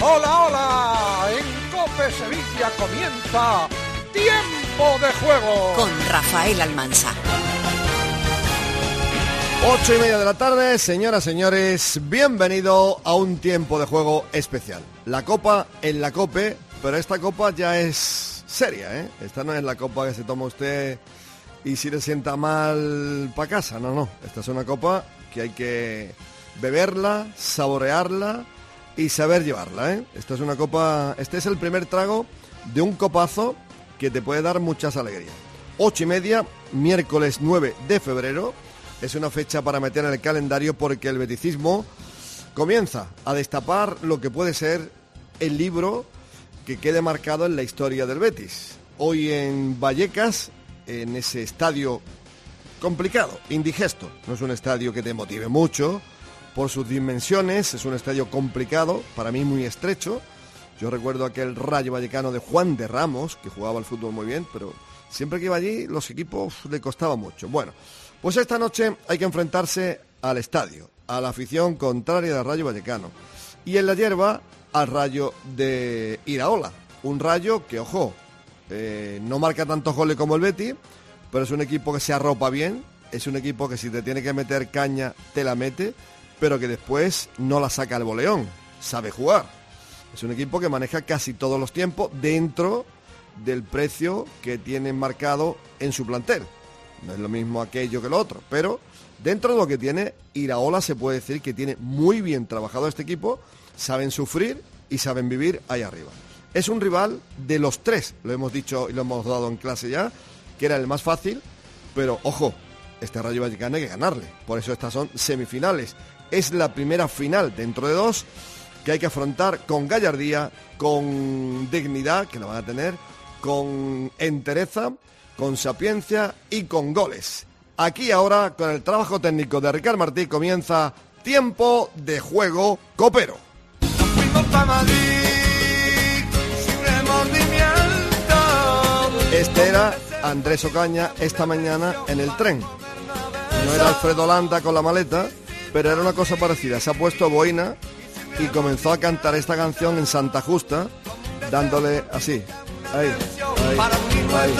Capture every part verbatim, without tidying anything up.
Hola, hola, en COPE Sevilla comienza Tiempo de Juego con Rafael Almansa. Ocho y media de la tarde, señoras, señores, bienvenido a un Tiempo de Juego especial. La copa en la COPE, pero esta copa ya es seria, ¿eh? Esta no es la copa que se toma usted y si le sienta mal para casa, no, no. Esta es una copa que hay que beberla, saborearla y saber llevarla, ¿eh? Esta es una copa, este es el primer trago de un copazo que te puede dar muchas alegrías. Ocho y media, miércoles nueve de febrero, es una fecha para meter en el calendario porque el beticismo comienza a destapar lo que puede ser el libro que quede marcado en la historia del Betis. Hoy en Vallecas, en ese estadio complicado, indigesto, no es un estadio que te motive mucho por sus dimensiones, es un estadio complicado, para mí muy estrecho. Yo recuerdo aquel Rayo Vallecano de Juan de Ramos, que jugaba al fútbol muy bien, pero siempre que iba allí los equipos le costaba mucho. Bueno, pues esta noche hay que enfrentarse al estadio, a la afición contraria del Rayo Vallecano. Y en la hierba, al Rayo de Iraola. Un Rayo que, ojo, eh, no marca tantos goles como el Betis, pero es un equipo que se arropa bien, es un equipo que si te tiene que meter caña, te la mete, pero que después no la saca al boleón, sabe jugar. Es un equipo que maneja casi todos los tiempos dentro del precio que tienen marcado en su plantel. No es lo mismo aquello que lo otro, pero dentro de lo que tiene Iraola se puede decir que tiene muy bien trabajado este equipo, saben sufrir y saben vivir ahí arriba. Es un rival de los tres, lo hemos dicho y lo hemos dado en clase ya, que era el más fácil, pero ojo, este Rayo Vallecano hay que ganarle, por eso estas son semifinales. Es la primera final dentro de dos que hay que afrontar con gallardía, con dignidad, que la van a tener, con entereza, con sapiencia y con goles. Aquí ahora, con el trabajo técnico de Ricard Martí, comienza Tiempo de Juego Copero. Este era Andrés Ocaña esta mañana en el tren. No era Alfredo Landa con la maleta, pero era una cosa parecida. Se ha puesto boina y comenzó a cantar esta canción en Santa Justa, dándole así. Ahí, ahí, ahí,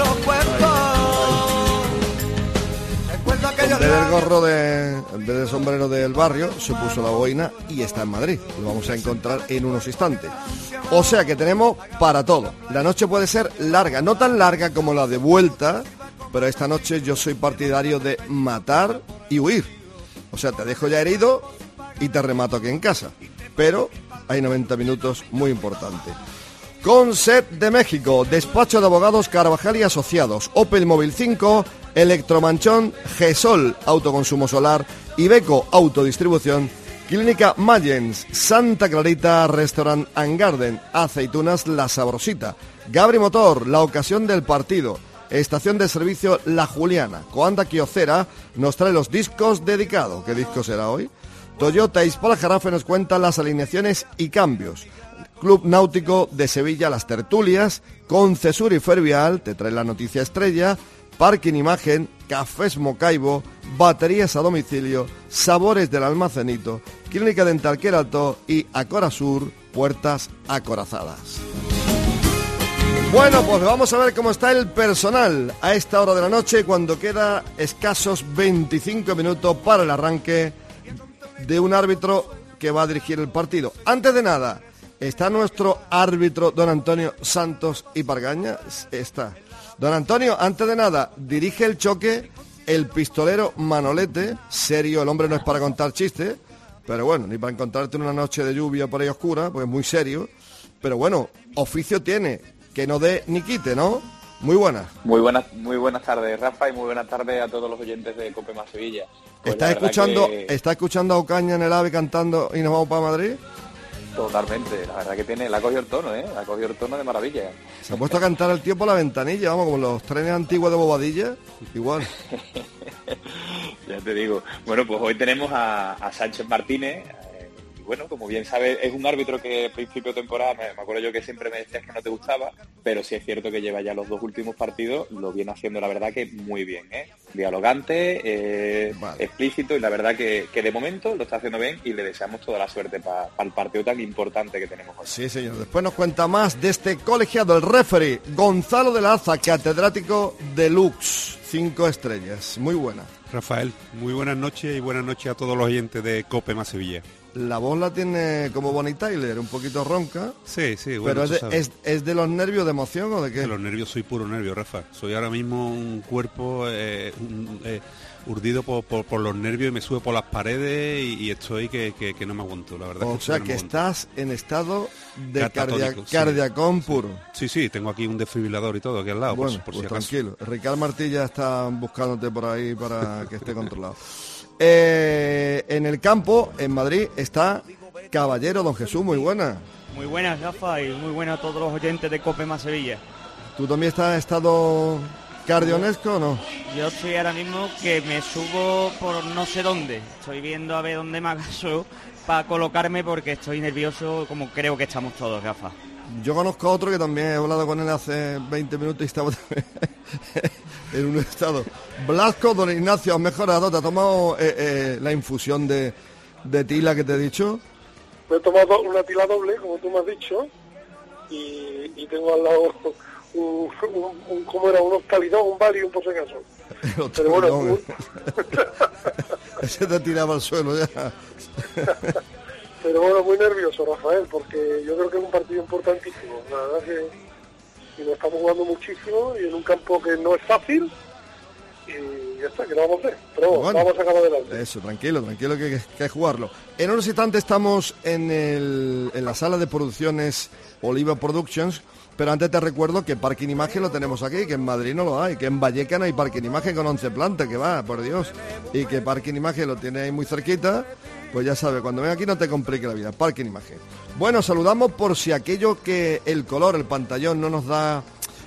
ahí. En vez del gorro de, en vez del sombrero del barrio, se puso la boina y está en Madrid. Lo vamos a encontrar en unos instantes. O sea que tenemos para todo. La noche puede ser larga, no tan larga como la de vuelta, pero esta noche yo soy partidario de matar y huir. O sea, te dejo ya herido y te remato aquí en casa. Pero hay noventa minutos muy importantes. Con S E T de México, Despacho de Abogados Carvajal y Asociados, Opel Móvil cinco, Electromanchón, Gesol, Autoconsumo Solar, Iveco Autodistribución, Clínica Mayens, Santa Clarita, Restaurant and Garden, Aceitunas La Sabrosita, Gabri Motor, La Ocasión del Partido, Estación de Servicio La Juliana, Coanda Quiocera nos trae los discos dedicados. ¿Qué disco será hoy? Toyota Hispala Jarafe nos cuenta las alineaciones y cambios. Club Náutico de Sevilla, Las Tertulias, Concesur y Fervial, te trae la noticia estrella, Parking Imagen, Cafés Mocaibo, Baterías a domicilio, Sabores del Almacenito, Clínica Dental Querato y Acorazur, Puertas Acorazadas. Bueno, pues vamos a ver cómo está el personal a esta hora de la noche, cuando queda escasos veinticinco minutos para el arranque de un árbitro que va a dirigir el partido. Antes de nada, ¿está nuestro árbitro don Antonio Santos y Pargaña? Está. Don Antonio, antes de nada, dirige el choque el pistolero Manolete. Serio, el hombre no es para contar chistes, pero bueno, ni para encontrarte en una noche de lluvia por ahí oscura, pues es muy serio. Pero bueno, oficio tiene, que no dé ni quite, ¿no? Muy buenas. Muy buenas, muy buenas tardes, Rafa, y muy buenas tardes a todos los oyentes de Cope Más Sevilla. Pues ¿Estás escuchando, que... ¿Está escuchando a Ocaña en el AVE cantando y nos vamos para Madrid? Totalmente, la verdad que tiene, la ha cogido el tono, ¿eh? La ha cogido el tono de maravilla. Se ha puesto a cantar el tío por la ventanilla, vamos, como los trenes antiguos de Bobadilla, igual. Ya te digo. Bueno, pues hoy tenemos a, a Sánchez Martínez. Eh, y bueno, como bien sabes, es un árbitro que a principio de temporada, me, me acuerdo yo que siempre me decías que no te gustaba, pero sí es cierto que lleva ya los dos últimos partidos, lo viene haciendo la verdad que muy bien, ¿eh? dialogante, eh, vale. explícito, y la verdad que, que de momento lo está haciendo bien y le deseamos toda la suerte para pa el partido tan importante que tenemos hoy. Sí, señor. Después nos cuenta más de este colegiado, el referee Gonzalo de la Aza, catedrático deluxe, cinco estrellas. Muy buena. Rafael, muy buenas noches y buenas noches a todos los oyentes de COPE más Sevilla. La voz la tiene como Bonnie Tyler, un poquito ronca. Sí, sí, bueno, pero es de, es, ¿es de los nervios, de emoción o de qué? De los nervios, soy puro nervio, Rafa. Soy ahora mismo un cuerpo eh, un, eh, urdido por, por, por los nervios y me sube por las paredes y, y estoy que, que, que no me aguanto, la verdad. O es que sea no que estás en estado de cardia, sí. cardiacón puro. Sí, sí, tengo aquí un desfibrilador y todo aquí al lado, bueno, por, por pues si acaso. Tranquilo. Ricardo Martilla está buscándote por ahí para que esté controlado. Eh, en el campo, en Madrid, está Caballero, don Jesús, muy buena. Muy buenas, Rafa, y muy buenas a todos los oyentes de COPE más Sevilla. ¿Tú también estás en estado cardionesco o no? Yo estoy ahora mismo que me subo por no sé dónde. Estoy viendo a ver dónde me agacho para colocarme porque estoy nervioso, como creo que estamos todos, Rafa. Yo conozco a otro que también he hablado con él hace veinte minutos y estaba en un estado. Blasco, don Ignacio, ¿has mejorado? ¿Te has tomado eh, eh, la infusión de, de tila que te he dicho? Me he tomado una tila doble, como tú me has dicho, y, y tengo al lado un, un, un ¿cómo era? Un Octalidón, un Valium, por si acaso. Pero bueno, un... ese te tiraba al suelo ya. Pero bueno, muy nervioso, Rafael, porque yo creo que es un partido importantísimo. La verdad que y lo estamos jugando muchísimo y en un campo que no es fácil. Y ya está, que lo vamos a hacer, pero bueno, vamos a acabar adelante. Eso, tranquilo, tranquilo que, que, que es jugarlo. En unos instantes estamos en, el, en la sala de producciones Oliva Productions, pero antes te recuerdo que Parking Imagen lo tenemos aquí, que en Madrid no lo hay, que en Vallecas no hay Parking Imagen con once plantas, que va, por Dios, y que Parking Imagen lo tiene ahí muy cerquita, pues ya sabes, cuando ven aquí no te complique la vida, Parking Imagen. Bueno, saludamos por si aquello que el color, el pantallón no nos da...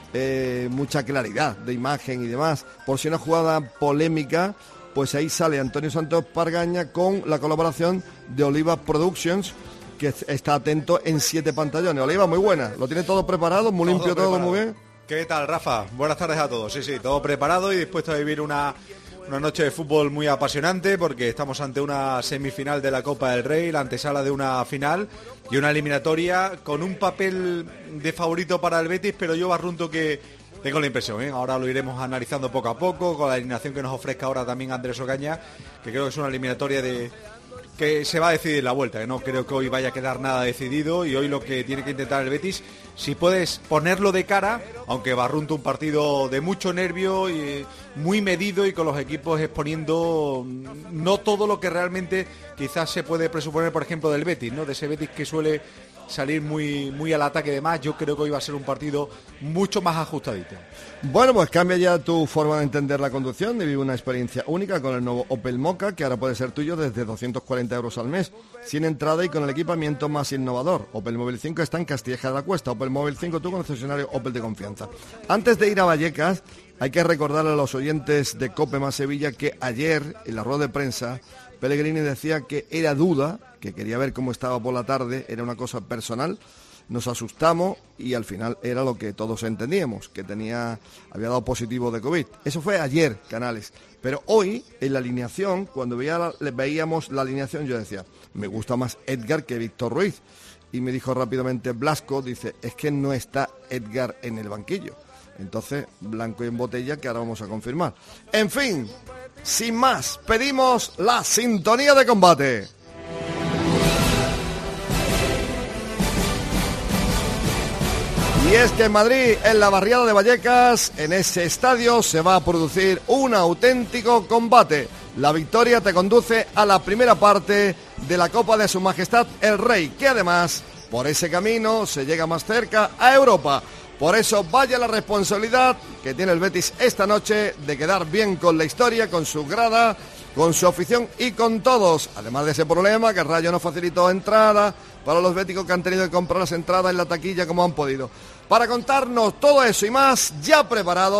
Eh, mucha claridad de imagen y demás, por si una jugada polémica, pues ahí sale Antonio Santos Pargaña con la colaboración de Oliva Productions, que está atento en siete pantallones. Oliva, muy buena, lo tiene todo preparado, muy todo limpio, preparado. Todo muy bien. ¿Qué tal, Rafa? Buenas tardes a todos. Sí, sí, todo preparado y dispuesto a vivir una, una noche de fútbol muy apasionante, porque estamos ante una semifinal de la Copa del Rey, la antesala de una final y una eliminatoria con un papel de favorito para el Betis, pero yo barrunto que tengo la impresión, ¿eh? Ahora lo iremos analizando poco a poco, con la alineación que nos ofrezca ahora también Andrés Ocaña, que creo que es una eliminatoria de que se va a decidir la vuelta, que no creo que hoy vaya a quedar nada decidido, y hoy lo que tiene que intentar el Betis, si puedes ponerlo de cara, aunque barrunto un partido de mucho nervio y muy medido y con los equipos exponiendo no todo lo que realmente quizás se puede presuponer, por ejemplo, del Betis, ¿no? De ese Betis que suele salir muy muy al ataque y demás. Yo creo que hoy va a ser un partido mucho más ajustadito. Bueno, pues cambia ya tu forma de entender la conducción y vive una experiencia única con el nuevo Opel Mokka, que ahora puede ser tuyo desde doscientos cuarenta euros al mes, sin entrada y con el equipamiento más innovador. Opel Móvil cinco está en Castilleja de la Cuesta. Opel Móvil cinco, tu concesionario Opel de confianza. Antes de ir a Vallecas, hay que recordarle a los oyentes de COPE más Sevilla que ayer, en la rueda de prensa, Pellegrini decía que era duda, que quería ver cómo estaba por la tarde, era una cosa personal. Nos asustamos y al final era lo que todos entendíamos, que tenía, había dado positivo de COVID. Eso fue ayer, Canales. Pero hoy, en la alineación, cuando veía la, veíamos la alineación, yo decía, me gusta más Edgar que Víctor Ruiz. Y me dijo rápidamente Blasco, dice, es que no está Edgar en el banquillo. Entonces, blanco y en botella, que ahora vamos a confirmar. En fin, sin más, pedimos la sintonía de combate. Y es que en Madrid, en la barriada de Vallecas, en ese estadio se va a producir un auténtico combate. La victoria te conduce a la primera parte de la Copa de Su Majestad el Rey, que además, por ese camino, se llega más cerca a Europa. Por eso vaya la responsabilidad que tiene el Betis esta noche de quedar bien con la historia, con su grada, con su afición y con todos. Además de ese problema que el Rayo no facilitó entrada para los béticos que han tenido que comprar las entradas en la taquilla como han podido. Para contarnos todo eso y más, ya preparado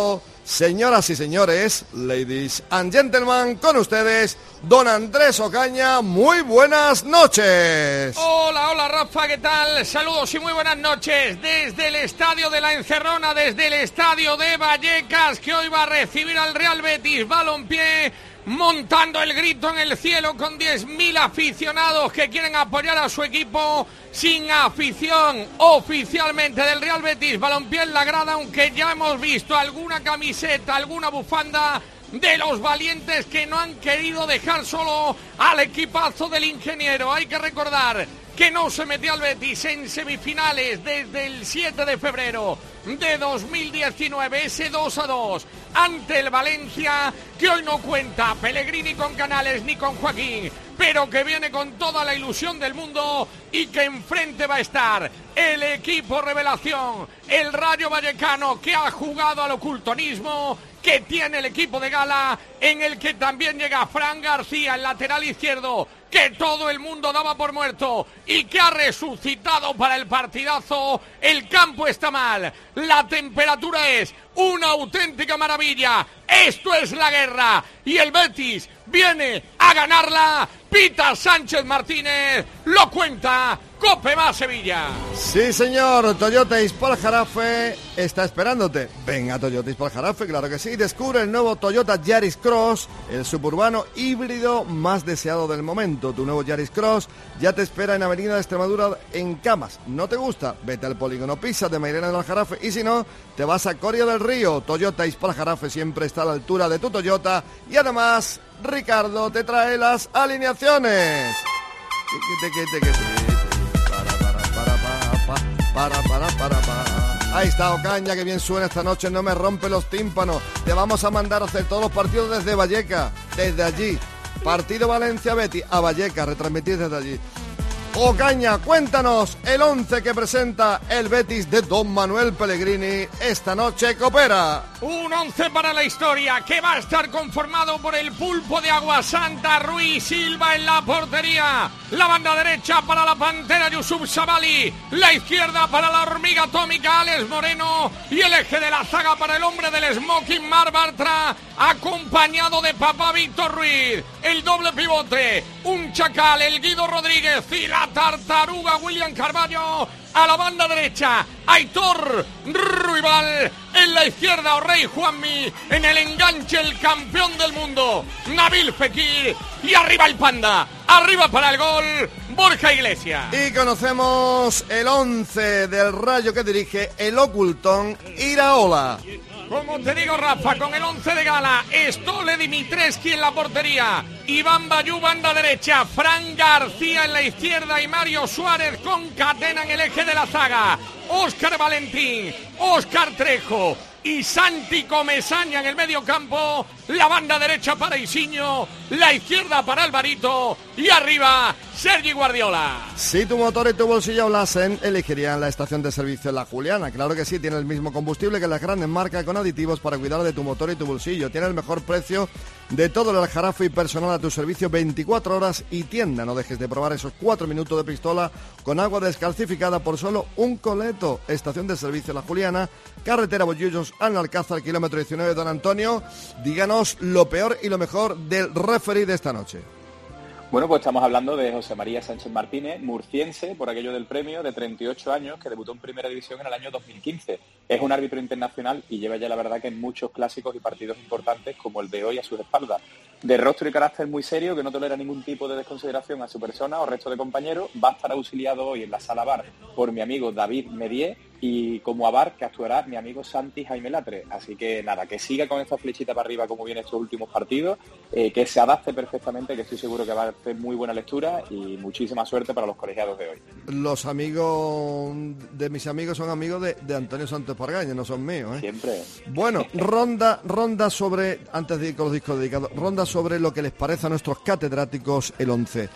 Señoras y señores, ladies and gentlemen, con ustedes, don Andrés Ocaña. Muy buenas noches. Hola, hola Rafa, ¿qué tal? Saludos y muy buenas noches desde el Estadio de la Encerrona, desde el Estadio de Vallecas, que hoy va a recibir al Real Betis Balompié, montando el grito en el cielo con diez mil aficionados que quieren apoyar a su equipo. Sin afición oficialmente del Real Betis Balompié en la grada, aunque ya hemos visto alguna camiseta, alguna bufanda de los valientes que no han querido dejar solo al equipazo del ingeniero. Hay que recordar que no se metió al Betis en semifinales desde el siete de febrero de dos mil diecinueve, ese dos a dos ante el Valencia, que hoy no cuenta Pellegrini con Canales ni con Joaquín, pero que viene con toda la ilusión del mundo y que enfrente va a estar el equipo revelación, el Rayo Vallecano, que ha jugado al ocultonismo, que tiene el equipo de gala, en el que también llega Fran García, el lateral izquierdo, que todo el mundo daba por muerto y que ha resucitado para el partidazo. El campo está mal, la temperatura es una auténtica maravilla. Esto es la guerra y el Betis viene a ganarla. Pita Sánchez Martínez, lo cuenta Cope Más Sevilla. Sí, señor, Toyota Ispal Jarafe está esperándote. Venga, Toyota Ispal Jarafe, claro que sí. Descubre el nuevo Toyota Yaris Cross, el suburbano híbrido más deseado del momento. Tu nuevo Yaris Cross ya te espera en Avenida de Extremadura en Camas. ¿No te gusta? Vete al Polígono Pisa de Mairena del Aljarafe, y si no, te vas a Coria del Río. Toyota Ispal Jarafe siempre está a la altura de tu Toyota, y además Ricardo te trae las alineaciones. Para, para, para, para. Ahí está Ocaña, que bien suena esta noche, no me rompe los tímpanos. Te vamos a mandar a hacer todos los partidos desde Vallecas, desde allí. Partido Valencia-Betis a Vallecas, retransmitir desde allí. Ocaña, cuéntanos el once que presenta el Betis de don Manuel Pellegrini esta noche, Copera. Un once para la historia que va a estar conformado por el pulpo de Aguasanta, Ruiz Silva en la portería, la banda derecha para la Pantera Yusuf Sabali, la izquierda para la hormiga atómica Alex Moreno y el eje de la zaga para el hombre del smoking Mar Bartra, acompañado de papá Víctor Ruiz. El doble pivote, un chacal, el Guido Rodríguez y la tartaruga William Carballo. A la banda derecha, Aitor Ruibal. En la izquierda, Rey Juanmi. En el enganche, el campeón del mundo, Nabil Fekir. Y arriba el Panda. Arriba para el gol, Borja Iglesias. Y conocemos el once del Rayo que dirige el ocultón Iraola. Como te digo, Rafa, con el once de gala, Stole Dimitreski en la portería, Iván Bayú banda derecha, Fran García en la izquierda y Mario Suárez concatenan el eje de la zaga, Óscar Valentín, Óscar Trejo y Santi Comesaña en el medio campo, la banda derecha para Isiño, la izquierda para Alvarito y arriba Sergi Guardiola. Si tu motor y tu bolsillo hablasen, elegirían la estación de servicio La Juliana. Claro que sí, tiene el mismo combustible que las grandes marcas, con aditivos para cuidar de tu motor y tu bolsillo. Tiene el mejor precio de todo el Aljarafe y personal a tu servicio veinticuatro horas y tienda. No dejes de probar esos cuatro minutos de pistola con agua descalcificada por solo un coleto. Estación de servicio La Juliana, carretera Bollullos al Alcázar, kilómetro diecinueve. Don Antonio, díganos lo peor y lo mejor del referee de esta noche. Bueno, pues estamos hablando de José María Sánchez Martínez, murciense, por aquello del premio, de treinta y ocho años, que debutó en Primera División en el año dos mil quince. Es un árbitro internacional y lleva ya la verdad que en muchos clásicos y partidos importantes como el de hoy a sus espaldas. De rostro y carácter muy serio, que no tolera ningún tipo de desconsideración a su persona o resto de compañeros, va a estar auxiliado hoy en la sala V A R por mi amigo David Medier y como a V A R que actuará mi amigo Santi Jaime Latre. Así que nada, que siga con esta flechita para arriba como viene estos últimos partidos, eh, que se adapte perfectamente, que estoy seguro que va a hacer muy buena lectura y muchísima suerte para los colegiados de hoy. Los amigos de mis amigos son amigos de, de Antonio Santos Pargaña, no son míos, ¿eh? Siempre. Bueno, ronda, ronda sobre, antes de ir con los discos dedicados, ronda sobre lo que les parece a nuestros catedráticos el once.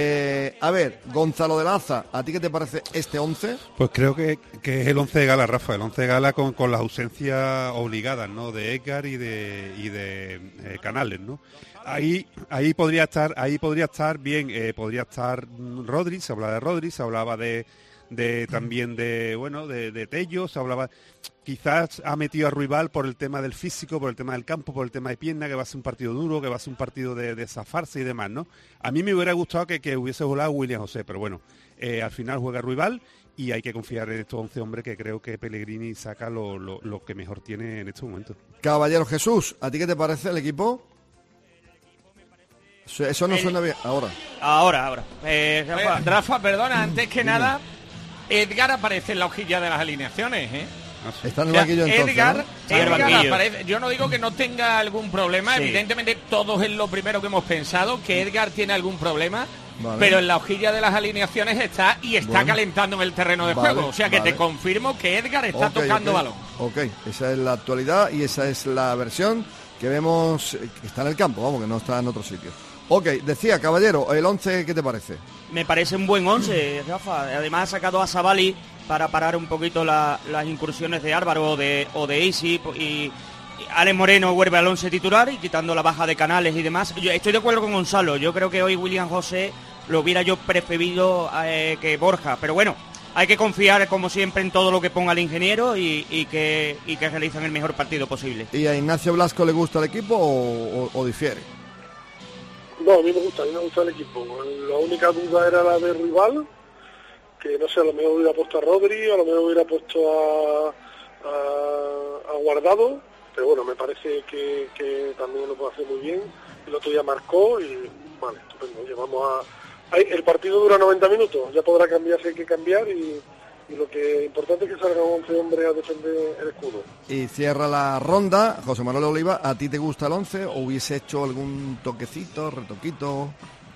Eh, a ver, Gonzalo de Laza, ¿a ti qué te parece este once? Pues creo que, que es el once de gala, Rafa, el once de gala con, con las ausencias obligadas, ¿no? De Edgar y de, y de eh, Canales, ¿no? Ahí, ahí podría estar, ahí podría estar bien, eh, podría estar Rodri, se hablaba de Rodri, se hablaba de, de también de, bueno, de, de Tello, se hablaba, quizás ha metido a Ruibal por el tema del físico, por el tema del campo, por el tema de pierna, que va a ser un partido duro, que va a ser un partido de, de zafarse y demás, ¿no? A mí me hubiera gustado que, que hubiese jugado William José, pero bueno, eh, al final juega Ruibal y hay que confiar en estos once hombres que creo que Pellegrini saca lo, lo, lo que mejor tiene en estos momentos. Caballero Jesús, ¿a ti qué te parece el equipo? Eso no el... suena bien, ahora. Ahora, ahora. Eh, Rafa. Rafa, perdona, antes que nada, Edgar aparece en la hojilla de las alineaciones, ¿eh? Está en el banquillo, entonces, Edgar, ¿no? Edgar aparece. Yo no digo que no tenga algún problema, sí. Evidentemente todos es lo primero que hemos pensado, que Edgar tiene algún problema, vale. Pero en la hojilla de las alineaciones está y está bueno. calentando en el terreno de vale, juego. O sea que vale. te confirmo que Edgar está okay, tocando okay. balón. Ok, esa es la actualidad y esa es la versión que vemos que está en el campo, vamos, que no está en otro sitio. Ok, decía, caballero, el once, ¿qué te parece? Me parece un buen once, Rafa. Además ha sacado a Savali para parar un poquito la, las incursiones de Álvaro o de, o de Isi, y, y Alex Moreno vuelve al once titular y quitando la baja de Canales y demás. Yo estoy de acuerdo con Gonzalo, yo creo que hoy William José lo hubiera yo preferido eh, que Borja, pero bueno, hay que confiar como siempre en todo lo que ponga el ingeniero y, y, que, y que realicen el mejor partido posible. ¿Y a Ignacio Blasco le gusta el equipo o, o, o difiere? No, a mí me gusta, a mí me gusta el equipo. La única duda era la de Ruibal, que no sé, a lo mejor hubiera puesto a Rodri, a lo mejor hubiera puesto a, a, a Guardado, pero bueno, me parece que, que también lo puede hacer muy bien. El otro día marcó y vale, estupendo. Llevamos a... El partido dura noventa minutos, ya podrá cambiar si hay que cambiar y... y lo que importante es que salgan once hombres a defender el escudo. Y cierra la ronda, José Manuel Oliva, ¿a ti te gusta el once o hubiese hecho algún toquecito, retoquito?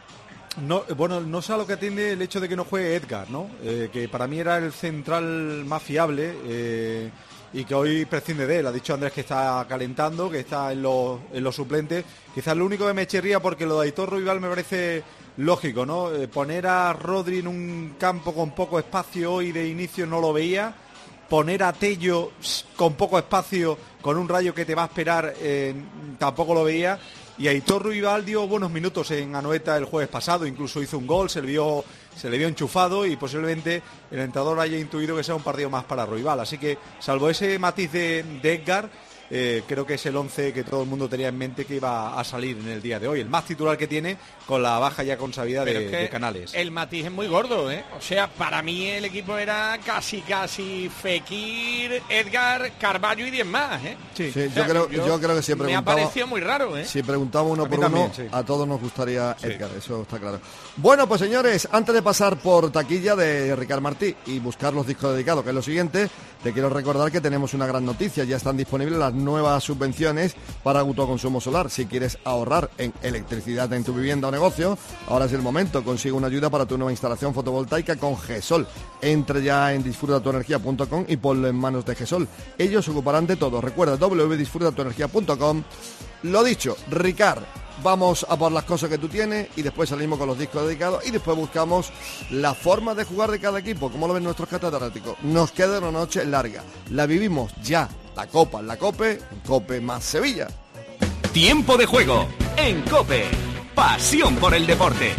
No, bueno, no sé a lo que atiende el hecho de que no juegue Edgar, ¿no? Eh, que para mí era el central más fiable eh, y que hoy prescinde de él. Ha dicho Andrés que está calentando, que está en los, en los suplentes. Quizás lo único que me chirría, porque lo de Aitor Ruibal me parece lógico, ¿no? Eh, poner a Rodri en un campo con poco espacio hoy de inicio no lo veía. Poner a Tello con poco espacio, con un Rayo que te va a esperar, eh, tampoco lo veía. Y Aitor Ruibal dio buenos minutos en Anoeta el jueves pasado, incluso hizo un gol, se le vio, se le vio enchufado y posiblemente el entrenador haya intuido que sea un partido más para Ruibal. Así que, salvo ese matiz de, de Edgar, eh, creo que es el once que todo el mundo tenía en mente que iba a salir en el día de hoy. El más titular que tiene, con la baja ya consabida de, de Canales. El matiz es muy gordo, ¿eh? O sea, para mí el equipo era casi, casi Fekir, Edgar, Carballo y diez más, ¿eh? Sí, sí, o sea, yo, creo, yo, yo creo que si preguntaba... Me ha parecido muy raro, ¿eh? Si preguntamos uno por también, uno, sí. A todos nos gustaría sí. Edgar, eso está claro. Bueno, pues señores, antes de pasar por taquilla de Ricard Martí y buscar los discos dedicados, que es lo siguiente, te quiero recordar que tenemos una gran noticia. Ya están disponibles las nuevas subvenciones para autoconsumo solar. Si quieres ahorrar en electricidad en tu vivienda o negocio, ahora es el momento. Consigue una ayuda para tu nueva instalación fotovoltaica con GESOL. Entre ya en disfruta tu energía punto com y ponlo en manos de GESOL. Ellos se ocuparán de todo. Recuerda doble u doble u doble u punto disfruta tu energía punto com. Lo dicho, Ricard, vamos a por las cosas que tú tienes y después salimos con los discos dedicados y después buscamos la forma de jugar de cada equipo. ¿Cómo lo ven nuestros catedráticos? Nos queda una noche larga. La vivimos ya. La Copa en la COPE, COPE más Sevilla. Tiempo de juego en COPE. Pasión por el deporte.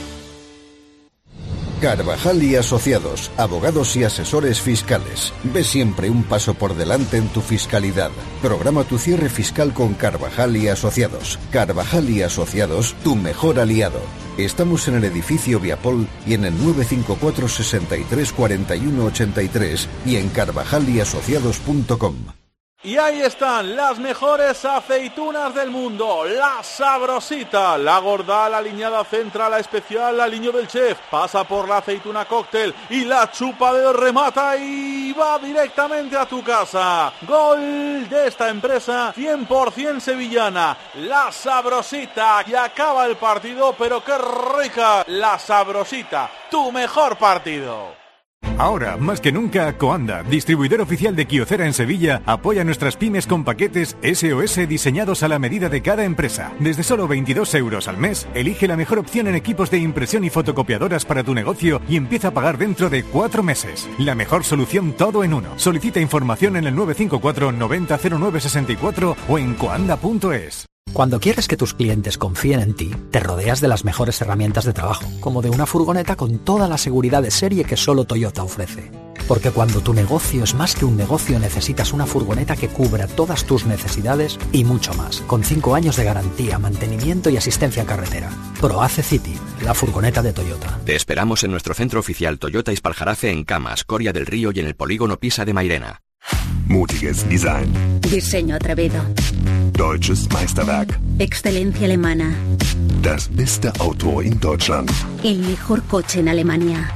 Carvajal y Asociados, abogados y asesores fiscales. Ve siempre un paso por delante en tu fiscalidad. Programa tu cierre fiscal con Carvajal y Asociados. Carvajal y Asociados, tu mejor aliado. Estamos en el edificio Viapol y en el nueve cinco cuatro, sesenta y tres, cuarenta y uno, ochenta y tres y en carvajal y asociados punto com. Y ahí están las mejores aceitunas del mundo, la Sabrosita, la gorda, la aliñada central, la especial, la aliño del chef, pasa por la aceituna cóctel y la chupa de remata y va directamente a tu casa. Gol de esta empresa cien por ciento sevillana, la Sabrosita, y acaba el partido, pero qué rica, la Sabrosita, tu mejor partido. Ahora, más que nunca, Coanda, distribuidor oficial de Kyocera en Sevilla, apoya a nuestras pymes con paquetes S O S diseñados a la medida de cada empresa. Desde solo veintidós euros al mes, elige la mejor opción en equipos de impresión y fotocopiadoras para tu negocio y empieza a pagar dentro de cuatro meses. La mejor solución todo en uno. Solicita información en el nueve cinco cuatro, noventa, cero nueve sesenta y cuatro o en coanda punto es. Cuando quieres que tus clientes confíen en ti, te rodeas de las mejores herramientas de trabajo, como de una furgoneta con toda la seguridad de serie que solo Toyota ofrece. Porque cuando tu negocio es más que un negocio, necesitas una furgoneta que cubra todas tus necesidades y mucho más, con cinco años de garantía, mantenimiento y asistencia en carretera. ProAce City, la furgoneta de Toyota. Te esperamos en nuestro centro oficial Toyota Ispaljarafe en Camas, Coria del Río y en el polígono Pisa de Mairena. Mutiges Design. Diseño atrevido. Deutsches Meisterwerk. Excelencia alemana. Das beste Auto in Deutschland. El mejor coche en Alemania.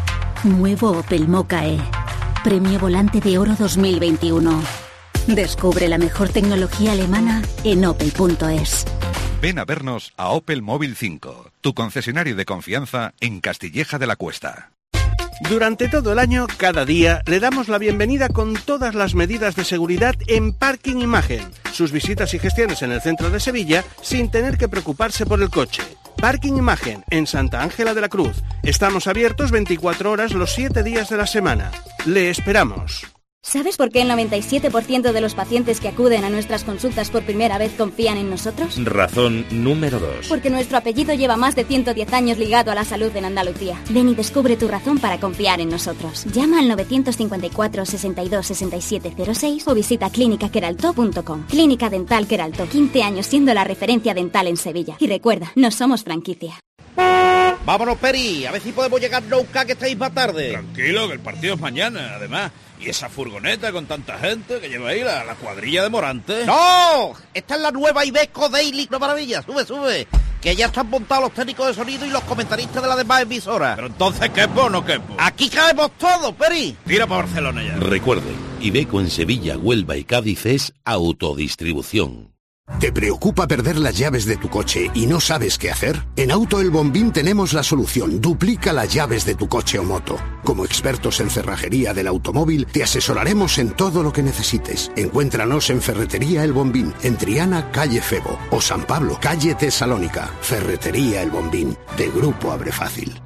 Nuevo Opel Mokka E. Premio Volante de Oro dos mil veintiuno. Descubre la mejor tecnología alemana en opel punto es. Ven a vernos a Opel Móvil cinco, tu concesionario de confianza en Castilleja de la Cuesta. Durante todo el año, cada día, le damos la bienvenida con todas las medidas de seguridad en Parking Imagen. Sus visitas y gestiones en el centro de Sevilla sin tener que preocuparse por el coche. Parking Imagen, en Santa Ángela de la Cruz. Estamos abiertos veinticuatro horas los siete días de la semana. Le esperamos. ¿Sabes por qué el noventa y siete por ciento de los pacientes que acuden a nuestras consultas por primera vez confían en nosotros? Razón número dos. Porque nuestro apellido lleva más de ciento diez años ligado a la salud en Andalucía. Ven y descubre tu razón para confiar en nosotros. Llama al novecientos cincuenta y cuatro, sesenta y dos, sesenta y siete cero seis o visita clínica queralto punto com. Clínica Dental Queralto, quince años siendo la referencia dental en Sevilla. Y recuerda, no somos franquicia. Vámonos, Peri, a ver si podemos llegar nunca que estáis más tarde. Tranquilo, que el partido es mañana, además. Y esa furgoneta con tanta gente que lleva ahí la, la cuadrilla de Morante. ¡No! Esta es la nueva Iveco Daily, una maravilla, sube, sube. Que ya están montados los técnicos de sonido y los comentaristas de las demás emisoras. Pero entonces, ¿quepo o no quepo? Aquí caemos todos, Peri. Tira para Barcelona ya. Recuerden, Iveco en Sevilla, Huelva y Cádiz es autodistribución. ¿Te preocupa perder las llaves de tu coche y no sabes qué hacer? En Auto El Bombín tenemos la solución. Duplica las llaves de tu coche o moto. Como expertos en cerrajería del automóvil, te asesoraremos en todo lo que necesites. Encuéntranos en Ferretería El Bombín, en Triana, calle Febo, o San Pablo, calle Tesalónica. Ferretería El Bombín, de Grupo Abre Fácil.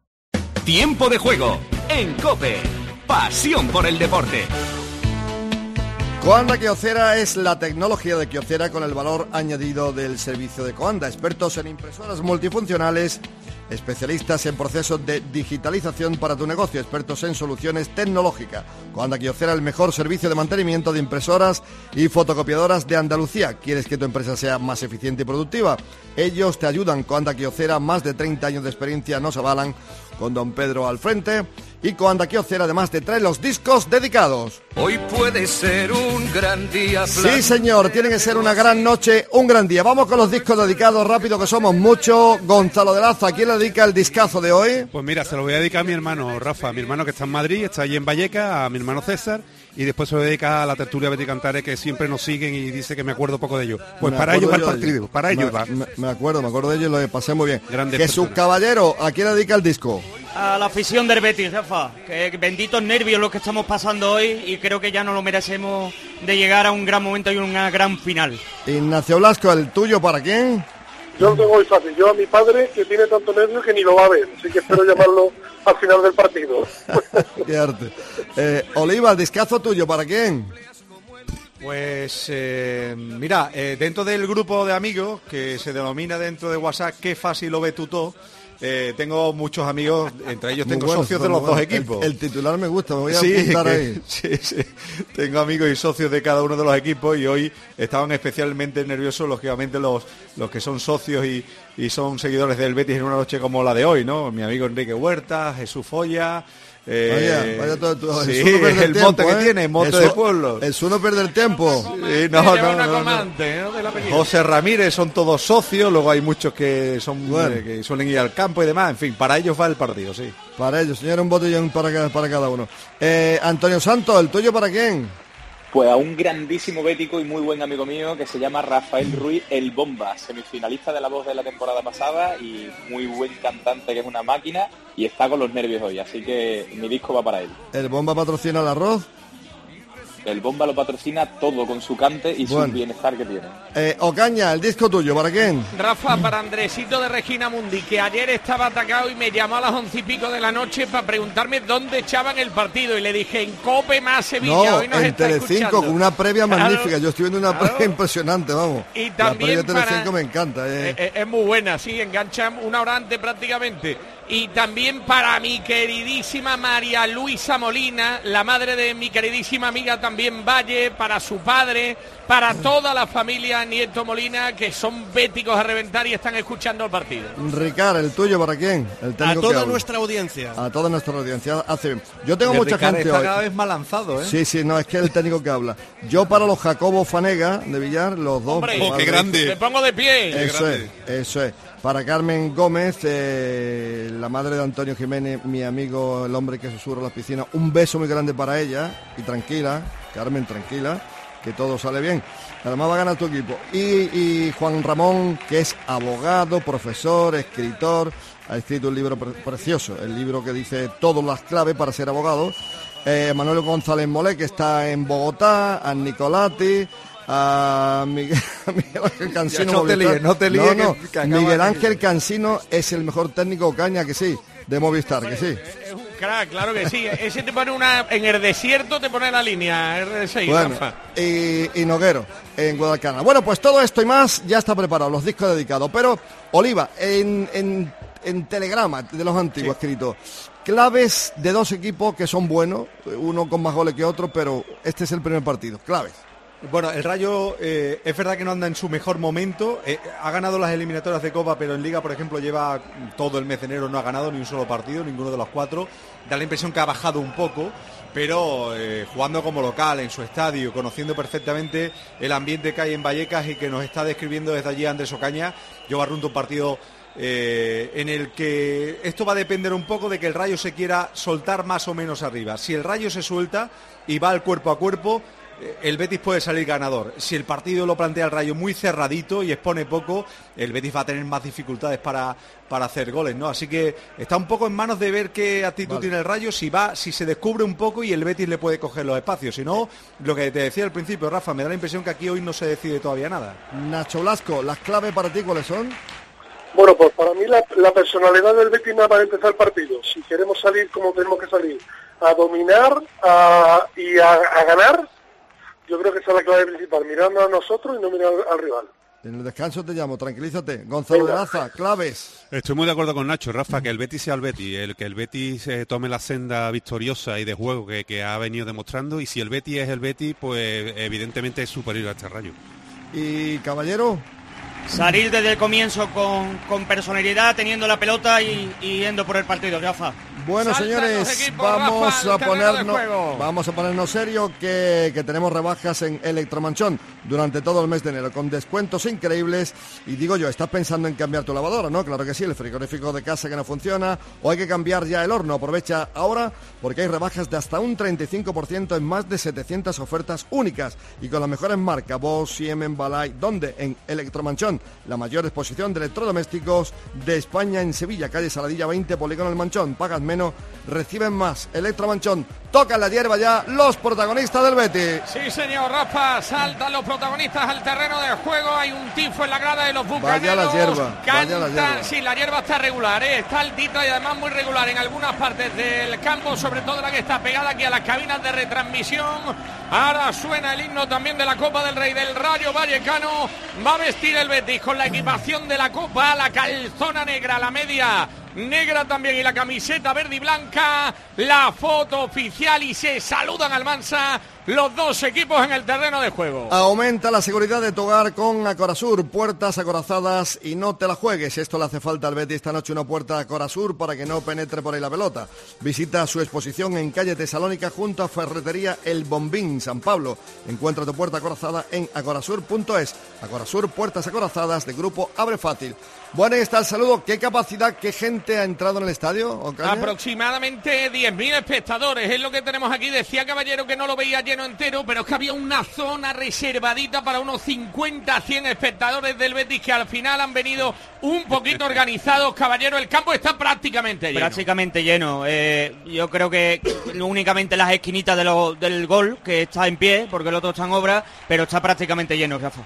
Tiempo de juego en COPE. Pasión por el deporte. Coanda Kyocera es la tecnología de Kyocera con el valor añadido del servicio de Coanda. Expertos en impresoras multifuncionales, especialistas en procesos de digitalización para tu negocio, expertos en soluciones tecnológicas. Coanda Kyocera, el mejor servicio de mantenimiento de impresoras y fotocopiadoras de Andalucía. ¿Quieres que tu empresa sea más eficiente y productiva? Ellos te ayudan. Coanda Kyocera, más de treinta años de experiencia nos avalan, con don Pedro al frente. Y Coanda Kyocera además te trae los discos dedicados. Hoy puede ser un gran día. Sí, señor, tiene que ser una gran noche, un gran día. Vamos con los discos dedicados, rápido que somos muchos. Gonzalo de Laza, ¿a quién le dedica el discazo de hoy? Pues mira, se lo voy a dedicar a mi hermano Rafa, a mi hermano que está en Madrid, está allí en Vallecas, a mi hermano César, y después se lo dedica a la tertulia Betty Cantares, que siempre nos siguen y dice que me acuerdo poco de ellos. Pues me para ellos va el partido, partido, para ellos va. Me, me acuerdo, me acuerdo de ellos, lo pasé muy bien. Grandes Jesús personas. Caballero, ¿a quién le dedica el disco? A la afición del Betis, Rafa, que benditos nervios los que estamos pasando hoy y creo que ya no lo merecemos de llegar a un gran momento y una gran final. Ignacio Blasco, ¿el tuyo para quién? Yo lo tengo muy fácil, yo a mi padre que tiene tanto nervio que ni lo va a ver, así que espero llamarlo al final del partido. Qué arte. Eh, Oliva, el discazo tuyo, ¿para quién? Pues eh, mira, eh, dentro del grupo de amigos que se denomina dentro de WhatsApp Qué fácil lo ve tú todo, eh, tengo muchos amigos, entre ellos tengo bueno, socios de los bueno. dos equipos. El, el titular me gusta, me voy a Sí, apuntar que- ahí. sí, sí. Tengo amigos y socios de cada uno de los equipos y hoy estaban especialmente nerviosos, lógicamente, los, los que son socios y, y son seguidores del Betis en una noche como la de hoy, ¿no? Mi amigo Enrique Huerta, Jesús Folla. Eh, Vaya, vaya todo, todo. sí, Jesús no pierde el el monte tiempo, que ¿eh? tiene, monte Jesús- de pueblo. Jesús no pierde el tiempo. Sí, no, Lleva no, una no, no. comandante, ¿no? Del apellido. José Ramírez, son todos socios, luego hay muchos que son Bueno. eh, que suelen ir al campo y demás, en fin, para ellos va el partido, sí. Para ellos, señor, un botellón para cada, para cada uno. Eh, Antonio Santos, ¿el tuyo para quién? Pues a un grandísimo bético y muy buen amigo mío que se llama Rafael Ruiz El Bomba, semifinalista de La Voz de la temporada pasada y muy buen cantante, que es una máquina, y está con los nervios hoy, así que mi disco va para él. ¿El Bomba patrocina el arroz? El Bomba lo patrocina todo con su cante y Bueno. su bienestar que tiene. Eh, Ocaña, el disco tuyo, ¿para quién? Rafa, para Andresito de Regina Mundi, que ayer estaba atacado y me llamó a las once y pico de la noche para preguntarme dónde echaban el partido. Y le dije, en Cope más Sevilla. No, Hoy nos en está Telecinco, escuchando. con una previa Claro, magnífica. Yo estoy viendo una claro. previa impresionante, vamos. Y La también previa de Telecinco para- me encanta. eh. Eh, eh, es muy buena, sí, enganchan una hora antes prácticamente. Y también para mi queridísima María Luisa Molina, la madre de mi queridísima amiga también Valle, para su padre, para toda la familia Nieto Molina, que son béticos a reventar y están escuchando el partido. Ricard, ¿el tuyo para quién? El A técnico que toda habla. nuestra audiencia. A toda nuestra audiencia. Hace bien. Yo tengo El mucha Ricard gente está hoy. cada vez más lanzado, ¿eh? Sí, sí, no, es que es el técnico que habla. Yo para los Jacobo Fanega de Villar, los dos. Hombre, padres- qué grande. Me pongo de pie. Eso es, eso es. Para Carmen Gómez, eh, la madre de Antonio Jiménez, mi amigo, el hombre que susurra a la piscina, un beso muy grande para ella y tranquila, Carmen, tranquila, que todo sale bien. Además va a ganar tu equipo. Y, y Juan Ramón, que es abogado, profesor, escritor, ha escrito un libro pre- precioso, el libro que dice todas las claves para ser abogado. Eh, Manuel González Molé, que está en Bogotá, a Nicolati, a Miguel, a Miguel Ángel Cansino. Ya no te Movistar. líes, no te líes, No, que- no, que acaba Miguel de- Ángel Cansino es el mejor técnico caña, que sí, de Movistar, que sí. Es un crack, claro que sí. Ese te pone una... En el desierto te pone la línea R seis, Bueno, Rafa. y, y Noguero en Guadalcanal. Bueno, pues todo esto y más ya está preparado, los discos dedicados. Pero, Oliva, en, en, en telegrama de los antiguos escritos, claves de dos equipos que son buenos, uno con más goles que otro, pero este es el primer partido. Claves. Bueno, el Rayo eh, es verdad que no anda en su mejor momento, eh, ha ganado las eliminatorias de Copa, pero en Liga, por ejemplo, lleva todo el mes de enero, no ha ganado ni un solo partido, ninguno de los cuatro, da la impresión que ha bajado un poco, pero eh, jugando como local en su estadio, conociendo perfectamente el ambiente que hay en Vallecas y que nos está describiendo desde allí Andrés Ocaña, yo barrunto un partido eh, en el que esto va a depender un poco de que el Rayo se quiera soltar más o menos arriba. Si el Rayo se suelta y va al cuerpo a cuerpo, el Betis puede salir ganador. Si el partido lo plantea el Rayo muy cerradito y expone poco, el Betis va a tener más dificultades para, para hacer goles, ¿no? Así que está un poco en manos de ver qué actitud Vale. tiene el Rayo, si va, si se descubre un poco y el Betis le puede coger los espacios. Si no, lo que te decía al principio, Rafa, me da la impresión que aquí hoy no se decide todavía nada. Nacho Blasco, ¿las claves para ti cuáles son? Bueno, pues para mí la, la personalidad del Betis nada para empezar el partido. Si queremos salir como tenemos que salir, a dominar a, y a, a ganar, yo creo que esa es la clave principal, mirando a nosotros y no mirar al, al rival. En el descanso te llamo, tranquilízate. Gonzalo de Venga. Laza, claves. Estoy muy de acuerdo con Nacho, Rafa, que el Betis sea el Betis, el que el Betis eh, tome la senda victoriosa y de juego que, que ha venido demostrando, y si el Betis es el Betis, pues evidentemente es superior a este Rayo. Y Caballero, Salir desde el comienzo con, con personalidad, teniendo la pelota y, y yendo por el partido, Rafa. bueno, Saltan los señores, equipos, vamos Rafa, al a terreno de ponernos juego. vamos a ponernos serio que, que tenemos rebajas en Electromanchón durante todo el mes de enero con descuentos increíbles. Y digo yo, estás pensando en cambiar tu lavadora, ¿no? Claro que sí, el frigorífico de casa que no funciona, o hay que cambiar ya el horno. Aprovecha ahora porque hay rebajas de hasta un treinta y cinco por ciento en más de setecientas ofertas únicas y con las mejores marcas Bosch, Siemens, Balay. ¿Dónde? En Electromanchón, la mayor exposición de electrodomésticos de España en Sevilla, calle Saladilla veinte, Polígono El Manchón. Pagas menos, reciben más. Electromanchón, tocan la hierba ya los protagonistas del Betis. Sí, señor, Rafa, saltan los protagonistas al terreno de juego, hay un tifo en la grada de los bucaneros. Vaya la hierba, vaya Cantan, la hierba. sí, la hierba está regular, ¿eh? Está altita y además muy regular en algunas partes del campo, sobre todo la que está pegada aquí a las cabinas de retransmisión. Ahora suena el himno también de la Copa del Rey del Rayo Vallecano. Va a vestir el Betis con la equipación de la Copa, la calzona negra, la media negra también y la camiseta verde y blanca, la foto oficial, y se saludan al Mansa los dos equipos en el terreno de juego. Aumenta la seguridad de tu hogar con Acorasur, puertas acorazadas y no te la juegues. Esto le hace falta al Betis esta noche, una puerta Acorasur para que no penetre por ahí la pelota. Visita su exposición en calle Tesalónica junto a Ferretería El Bombín, San Pablo. Encuentra tu puerta acorazada en acorasur punto es. Acorasur, puertas acorazadas de Grupo Abre Fácil. Bueno, ahí está el saludo. ¿Qué capacidad, qué gente ha entrado en el estadio, Ocaña? Aproximadamente diez mil espectadores, es lo que tenemos aquí. Decía Caballero que no lo veía lleno lleno entero, pero es que había una zona reservadita para unos cincuenta, cien espectadores del Betis que al final han venido un poquito organizados, caballero. El campo está prácticamente lleno. Prácticamente lleno. Eh, yo creo que únicamente las esquinitas de lo, del gol, que está en pie, porque el otro está en obra, pero está prácticamente lleno, Rafa.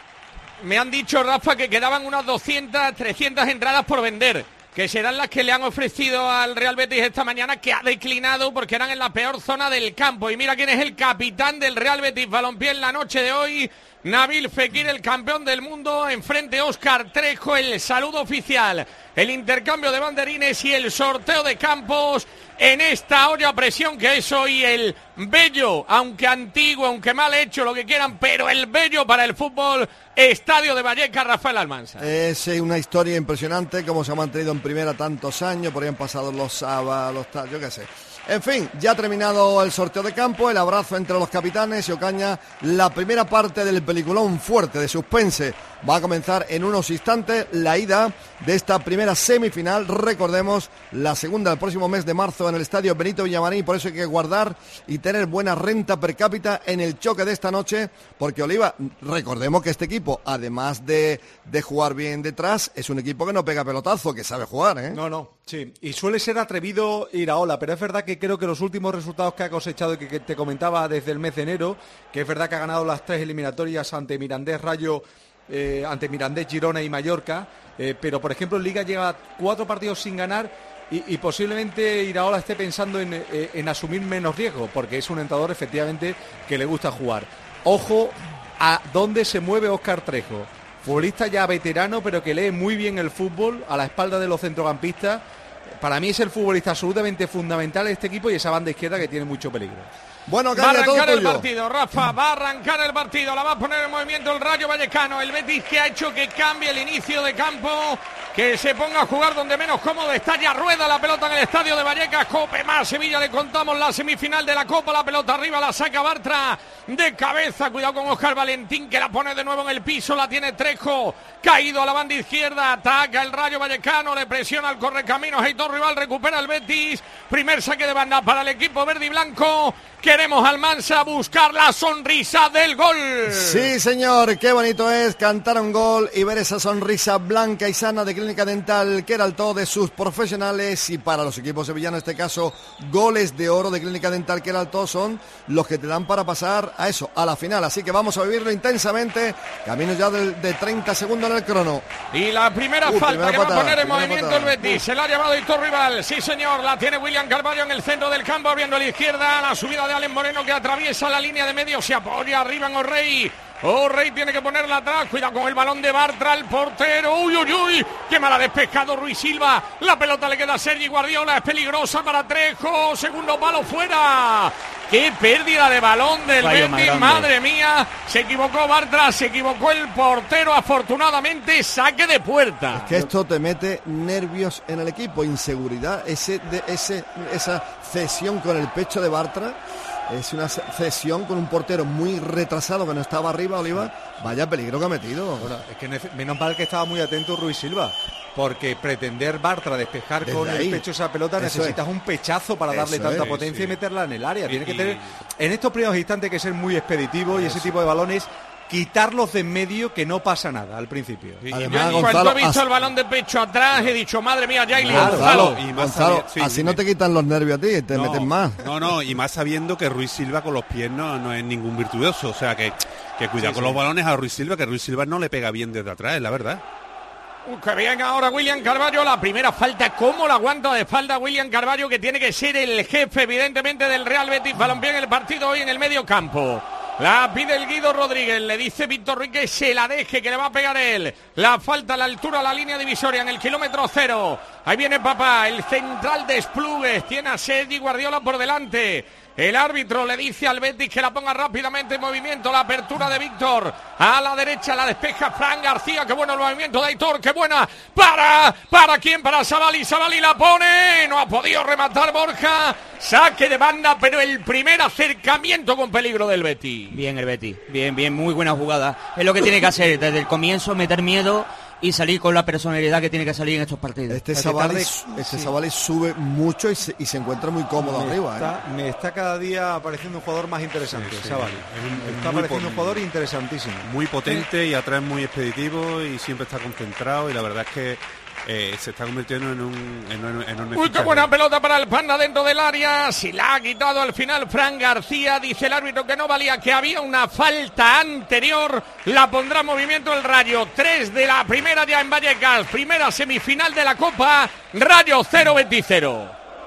Me han dicho, Rafa, que quedaban unas doscientas, trescientas entradas por vender, que serán las que le han ofrecido al Real Betis esta mañana, que ha declinado porque eran en la peor zona del campo. Y mira quién es el capitán del Real Betis Balompié en la noche de hoy, Nabil Fekir, el campeón del mundo, enfrente Óscar Trejo, el saludo oficial, el intercambio de banderines y el sorteo de campos en esta olla a presión que es hoy el bello, aunque antiguo, aunque mal hecho, lo que quieran, pero el bello para el fútbol, Estadio de Vallecas, Rafael Almansa. Es una historia impresionante, cómo se ha mantenido en primera tantos años, por ahí han pasado los sábados, los tal, yo qué sé. En fin, ya ha terminado el sorteo de campo, el abrazo entre los capitanes y Ocaña. La primera parte del peliculón fuerte de suspense va a comenzar en unos instantes, la ida de esta primera semifinal. Recordemos, la segunda el próximo mes de marzo en el estadio Benito Villamarín, por eso hay que guardar y tener buena renta per cápita en el choque de esta noche, porque Oliva, recordemos que este equipo, además de, de jugar bien detrás, es un equipo que no pega pelotazo, que sabe jugar, ¿eh? No, no, sí, y suele ser atrevido Iraola, pero es verdad que creo que los últimos resultados que ha cosechado y que, que te comentaba desde el mes de enero, que es verdad que ha ganado las tres eliminatorias ante Mirandés, Rayo, eh, ante Mirandés, Girona y Mallorca, eh, pero por ejemplo en Liga llega a cuatro partidos sin ganar y, y posiblemente Iraola esté pensando en, eh, en asumir menos riesgo, porque es un entrenador efectivamente que le gusta jugar. Ojo a dónde se mueve Óscar Trejo, futbolista ya veterano pero que lee muy bien el fútbol a la espalda de los centrocampistas. Para mí es el futbolista absolutamente fundamental de este equipo y esa banda izquierda que tiene mucho peligro. Bueno, va a arrancar el partido, Rafa, va a arrancar el partido, la va a poner en movimiento el Rayo Vallecano, el Betis que ha hecho que cambie el inicio de campo, que se ponga a jugar donde menos cómodo está, ya rueda la pelota en el estadio de Vallecas, Cope más Sevilla, le contamos la semifinal de la Copa, la pelota arriba, la saca Bartra de cabeza, cuidado con Óscar Valentín que la pone de nuevo en el piso, la tiene Trejo, caído a la banda izquierda, ataca el Rayo Vallecano, le presiona al correcaminos, Heitor Rival, recupera el Betis, primer saque de banda para el equipo verde y blanco. Queremos Almansa buscar la sonrisa del gol. Sí, señor, qué bonito es cantar un gol y ver esa sonrisa blanca y sana de Clínica Dental Queraltó, de sus profesionales, y para los equipos sevillanos, en este caso, goles de oro de Clínica Dental Queraltó son los que te dan para pasar a eso, a la final. Así que vamos a vivirlo intensamente, camino ya de, de treinta segundos en el crono. Y la primera uh, falta primera que patada, va a poner en movimiento patada. El Betis, se la ha llevado Heitor Rival, sí señor, la tiene William Carvalho en el centro del campo, abriendo a la izquierda, la subida de Alex Moreno que atraviesa la línea de medio, se apoya arriba en O'Reilly. O'Reilly tiene que ponerla atrás, cuidado con el balón de Bartra, el portero, uy, uy, uy, qué mala despejado Ruiz Silva, la pelota le queda a Sergi Guardiola, es peligrosa para Trejo, segundo palo fuera. Qué pérdida de balón del Betis, madre mía, se equivocó Bartra, se equivocó el portero, afortunadamente saque de puerta. Es que esto te mete nervios en el equipo, inseguridad, ese, de, ese, esa cesión con el pecho de Bartra. Es una cesión con un portero muy retrasado que no estaba arriba, Oliva. Vaya peligro que ha metido. Bueno, es que menos mal que estaba muy atento Ruiz Silva, porque pretender Bartra despejar desde con ahí, el pecho esa pelota, necesitas es. un pechazo para darle eso tanta es, potencia sí. y meterla en el área. Tiene que tener, en estos primeros instantes, que ser muy expeditivo eso. y ese tipo de balones, quitarlos de en medio, que no pasa nada al principio. Y además, yo, Gonzalo, cuando he visto el balón de pecho atrás, he dicho, madre mía, Jaili claro, Gonzalo. Y más Gonzalo, sí, así sí, no te quitan los nervios a ti, te no, meten más. No, no, y más sabiendo que Ruiz Silva con los pies no, no es ningún virtuoso. O sea, que, que cuidado sí, con sí. los balones a Ruiz Silva, que Ruiz Silva no le pega bien desde atrás, es la verdad. Uh, que bien ahora William Carvalho, la primera falta, cómo la aguanta de espalda William Carvalho, que tiene que ser el jefe, evidentemente, del Real Betis Balompié en el partido hoy en el medio campo. La pide el Guido Rodríguez, le dice Víctor Ruiz que se la deje, que le va a pegar él. La falta a la altura de la línea divisoria en el kilómetro cero. Ahí viene Papá, el central de Esplugues, tiene a Sergi Guardiola por delante. El árbitro le dice al Betis que la ponga rápidamente en movimiento. La apertura de Víctor a la derecha, la despeja Fran García. Qué bueno el movimiento de Aitor, qué buena. Para, ¿para quién? Para Savali, Savali la pone. No ha podido rematar Borja. Saque de banda, pero el primer acercamiento con peligro del Betis. Bien el Betis, bien, bien, muy buena jugada. Es lo que tiene que hacer desde el comienzo, meter miedo y salir con la personalidad que tiene que salir en estos partidos. Este Savali este sí. sube mucho y se, y se encuentra muy cómodo me arriba. Está, ¿eh? Me está cada día pareciendo un jugador más interesante, sí, sí. Savali. Está pareciendo un jugador interesantísimo. Muy potente y atrás muy expeditivo y siempre está concentrado y la verdad es que Eh, se está convirtiendo en un enorme, enorme Uy, qué buena pelota para el Panda dentro del área. Si la ha quitado al final Fran García, dice el árbitro que no valía, que había una falta anterior. La pondrá en movimiento el Rayo. Tres de la primera ya en Vallecas. Primera semifinal de la Copa. Rayo cero Betis cero.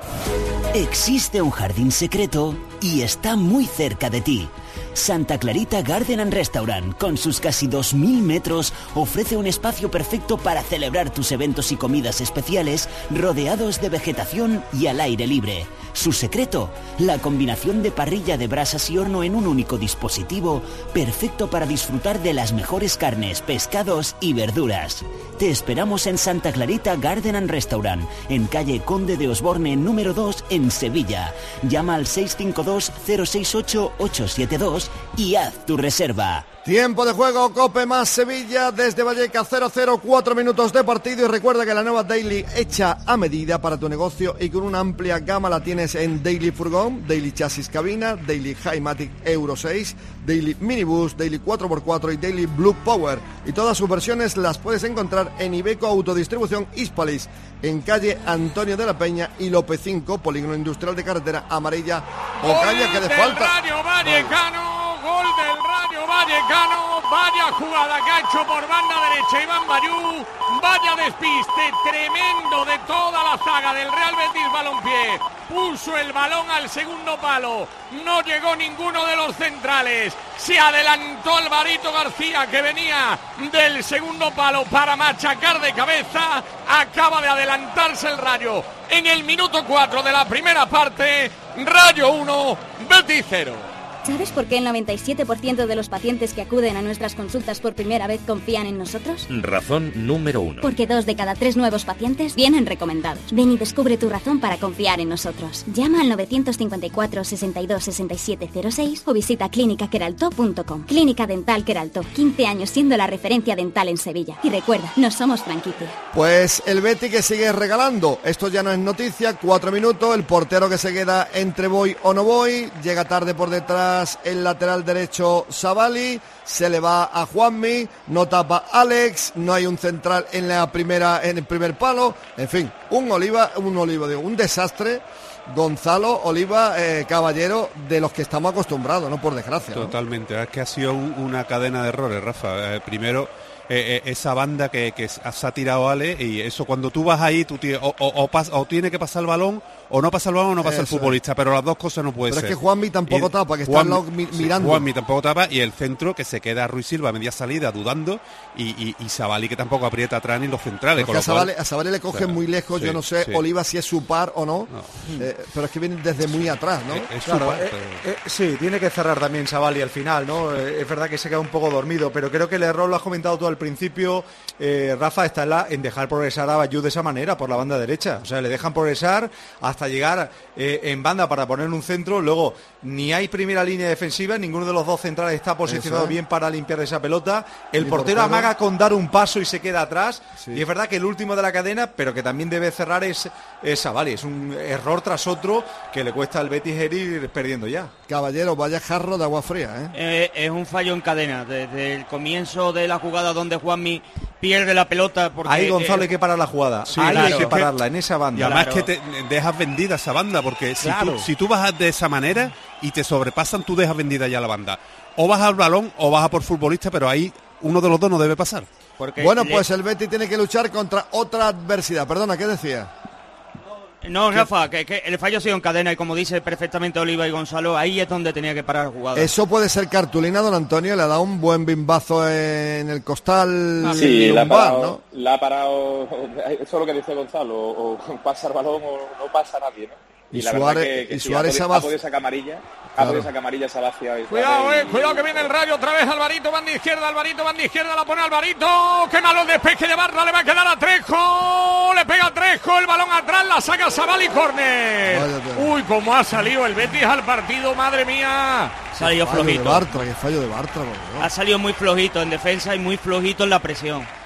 Existe un jardín secreto y está muy cerca de ti. Santa Clarita Garden and Restaurant, con sus casi dos mil metros, ofrece un espacio perfecto para celebrar tus eventos y comidas especiales, rodeados de vegetación y al aire libre. Su secreto, la combinación de parrilla de brasas y horno en un único dispositivo, perfecto para disfrutar de las mejores carnes, pescados y verduras. Te esperamos en Santa Clarita Garden and Restaurant, en calle Conde de Osborne número dos, en Sevilla. Llama al seis cinco dos, cero seis ocho, ocho siete dos y haz tu reserva. Tiempo de juego, Cope más Sevilla, desde Vallecas cero cero, cuatro minutos de partido y recuerda que la nueva Daily hecha a medida para tu negocio y con una amplia gama la tienes en Daily Furgón, Daily Chasis Cabina, Daily Highmatic Euro seis, Daily Minibus, Daily cuatro por cuatro y Daily Blue Power. Y todas sus versiones las puedes encontrar en Iveco Autodistribución Hispalis, en calle Antonio de la Peña y López cinco, Polígono Industrial de Carretera Amarilla o Calle que de falta. Rayo Vallecano, gol del Rayo Vallecano, vaya jugada que ha hecho por banda derecha Iván Bayú, vaya despiste tremendo de toda la zaga del Real Betis Balompié, puso el balón al segundo palo, no llegó ninguno de los centrales, se adelantó Alvarito García que venía del segundo palo para machacar de cabeza, acaba de adelantarse el Rayo en el minuto cuatro de la primera parte, Rayo uno, Betis cero. ¿Sabes por qué el noventa y siete por ciento de los pacientes que acuden a nuestras consultas por primera vez confían en nosotros? Razón número uno. Porque dos de cada tres nuevos pacientes vienen recomendados. Ven y descubre tu razón para confiar en nosotros. Llama al novecientos cincuenta y cuatro, sesenta y dos, sesenta y siete cero seis o visita clínica queralto punto com. Clínica Dental Queralto, quince años siendo la referencia dental en Sevilla. Y recuerda, no somos franquicia. Pues el Betis que sigue regalando. Esto ya no es noticia. Cuatro minutos. El portero que se queda entre voy o no voy. Llega tarde por detrás el lateral derecho Savali, se le va a Juanmi, no tapa Alex, no hay un central en la primera, en el primer palo, en fin, un Oliva, un Oliva, digo, un desastre. Gonzalo Oliva, eh, Caballero, de los que estamos acostumbrados, no por desgracia. Totalmente, ¿no? Es que ha sido un, una cadena de errores, Rafa. Eh, primero, eh, eh, esa banda que, que se ha tirado Ale, y eso cuando tú vas ahí, tú tienes, o, o, o, pas, o tiene que pasar el balón, o no pasa el balón o no pasa el futbolista, pero las dos cosas no puede ser. Pero es que Juanmi tampoco y, tapa, que está Juan, al lado mi, sí, mirando. Juanmi tampoco tapa, y el centro que se queda a Ruiz Silva a media salida dudando, y, y, y Savali que tampoco aprieta atrás ni los centrales. Con a, lo cual, Savali, a Savali le cogen o sea, muy lejos, sí, yo no sé, sí. Oliva si es su par o no, no. Eh, pero es que viene desde muy atrás, ¿no? Es, es claro, su par, eh, pero... eh, sí, tiene que cerrar también Savali al final, ¿no? Eh, es verdad que se queda un poco dormido, pero creo que el error lo has comentado tú al principio, eh, Rafa, está en, la, en dejar progresar a Bayú de esa manera, por la banda derecha. O sea, le dejan progresar hasta llegar eh, en banda para poner un centro, luego ni hay primera línea defensiva, ninguno de los dos centrales está posicionado Eso. bien para limpiar esa pelota, el Mi portero, portero amaga con dar un paso y se queda atrás, sí. Y es verdad que el último de la cadena, pero que también debe cerrar es, es Savali, es un error tras otro que le cuesta al Betis ir perdiendo ya. Caballero, vaya jarro de agua fría, ¿eh? Eh, es un fallo en cadena, desde el comienzo de la jugada donde Juanmi pierde la pelota. Porque, ahí Gonzalo eh, hay que parar la jugada, sí, ahí claro. hay que pararla, en esa banda. Y además claro. que te dejas vendida esa banda, porque si, Claro. tú, si tú vas de esa manera y te sobrepasan, tú dejas vendida ya la banda. O vas al balón o vas a por futbolista, pero ahí uno de los dos no debe pasar. porque Bueno, le- pues el Betis tiene que luchar contra otra adversidad. Perdona, ¿qué decía? No, Rafa, que, que el fallo ha sido en cadena y como dice perfectamente Oliva y Gonzalo, ahí es donde tenía que parar la jugada. Eso puede ser cartulina, don Antonio, le ha dado un buen bimbazo en el costal Ah, sí, la ha, lumbar, parado, ¿no? la ha parado, eso es lo que dice Gonzalo, o, o pasa el balón o no pasa nadie, ¿no? Y la Suárez- verdad que, que y sí, Suárez ha ha podido, ha vac- podido sacar amarilla, ha Claro. podido sacar amarilla, se ha vaciado. y Cuidado, Suárez eh, y- cuidado que viene el Rayo otra vez, Alvarito, van de izquierda, Alvarito, van de izquierda, la pone Alvarito, qué malo el despeje de Barra, le va a quedar a Trejo, le pega a Trejo, el balón atrás, la saca Savali, córner. Vaya, Uy, cómo ha salido el Betis al partido, madre mía. Salió Fallo de flojito. Bartra, qué fallo de Bartra, por Dios. Ha salido muy flojito en defensa y muy flojito en la presión.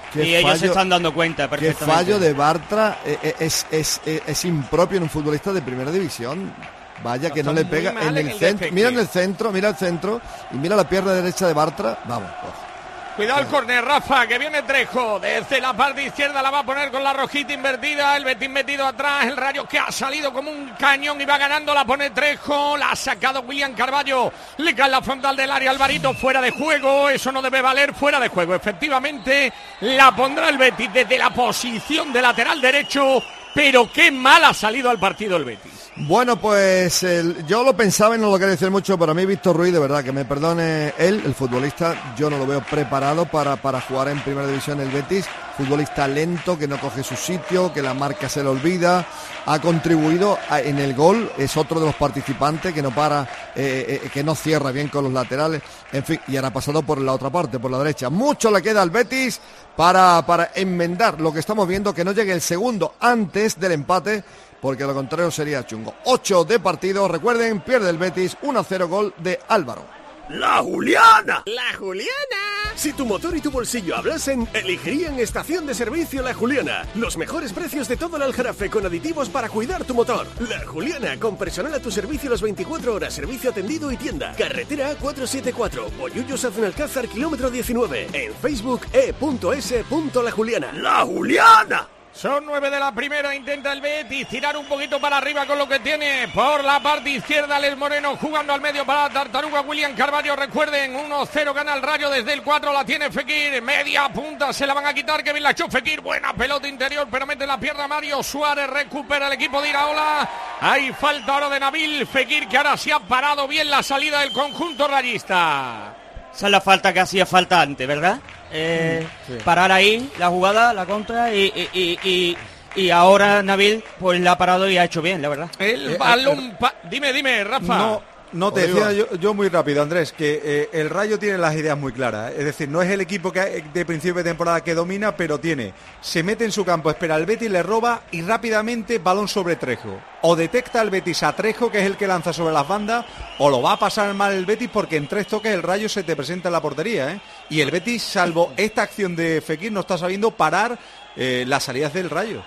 Qué y ellos fallo, se están dando cuenta Qué perfectamente. fallo de Bartra eh, es, es, es, es impropio en un futbolista de primera división. Vaya que no le pega en el centro. Mira en el centro, mira el centro y mira la pierna derecha de Bartra. Vamos, pues. Cuidado el córner, Rafa, que viene Trejo. Desde la parte izquierda la va a poner con la rojita invertida. El Betis metido atrás. El Rayo que ha salido como un cañón y va ganando. La pone Trejo. La ha sacado William Carballo. Le cae la frontal del área. Alvarito fuera de juego. Eso no debe valer. Fuera de juego. Efectivamente, la pondrá el Betis desde la posición de lateral derecho. Pero qué mal ha salido al partido el Betis. Bueno, pues el, yo lo pensaba y no lo quería decir mucho, pero a mí Víctor Ruiz, de verdad, que me perdone él, el futbolista, yo no lo veo preparado para, para jugar en primera división el Betis. Futbolista lento, que no coge su sitio, que la marca se le olvida, ha contribuido a, en el gol, es otro de los participantes que no para, eh, eh, que no cierra bien con los laterales, en fin, y ahora ha pasado por la otra parte, por la derecha. Mucho le queda al Betis para, para enmendar lo que estamos viendo, que no llegue el segundo antes del empate, porque lo contrario sería chungo. ocho de partido, recuerden, pierde el Betis, uno a cero, gol de Álvaro. ¡La Juliana! ¡La Juliana! Si tu motor y tu bolsillo hablasen, elegirían Estación de Servicio La Juliana. Los mejores precios de todo el Aljarafe con aditivos para cuidar tu motor. La Juliana, con personal a tu servicio las veinticuatro horas, servicio atendido y tienda. Carretera A cuatrocientos setenta y cuatro, Bollullos Aznalcázar, kilómetro diecinueve. En Facebook, e punto ese punto la Juliana. ¡La Juliana! Son nueve de la primera, intenta el Betis tirar un poquito para arriba con lo que tiene por la parte izquierda. Alex Moreno jugando al medio para la Tartaruga. William Carballo, recuerden, uno cero gana el Rayo desde el cuatro, la tiene Fekir, media punta, se la van a quitar, que bien la echó Fekir, buena pelota interior, pero mete la pierna Mario Suárez, recupera el equipo de Iraola. Hay falta ahora de Nabil Fekir, que ahora se ha parado bien la salida del conjunto rayista. Esa es la falta que hacía falta antes, ¿verdad? Eh, sí. Parar ahí la jugada, la contra y, y, y, y, y ahora Nabil pues la ha parado y ha hecho bien, la verdad. El balón, pa- dime, dime, Rafa. No, no te decía yo, yo muy rápido, Andrés, que eh, el Rayo tiene las ideas muy claras. Es decir, no es el equipo que de principio de temporada que domina, pero tiene, se mete en su campo, espera al Betis, le roba y rápidamente balón sobre Trejo. O detecta el Betis a Trejo, que es el que lanza sobre las bandas, o lo va a pasar mal el Betis porque en tres toques el Rayo se te presenta en la portería, ¿eh? Y el Betis, salvo esta acción de Fekir, no está sabiendo parar eh, las salidas del Rayo.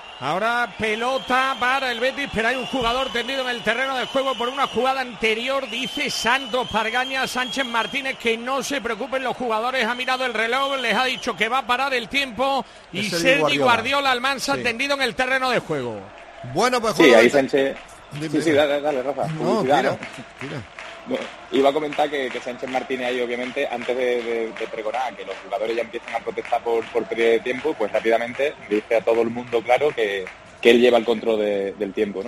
Ahora pelota para el Betis, pero hay un jugador tendido en el terreno de juego por una jugada anterior, dice Santos Pargaña. Sánchez Martínez que no se preocupen los jugadores, ha mirado el reloj, les ha dicho que va a parar el tiempo y Sergi Guardiola, Guardiola Almansa sí. tendido en el terreno de juego. Bueno, pues sí, ahí Sánchez... Sí, sí, dale, dale, Rafa. No, mira, ¿no? mira. No, iba a comentar que, que Sánchez Martínez ahí, obviamente, antes de, de, de pregonar que los jugadores ya empiezan a protestar por, por pérdida de tiempo, pues rápidamente dice a todo el mundo claro que, que él lleva el control de, del tiempo, ¿no?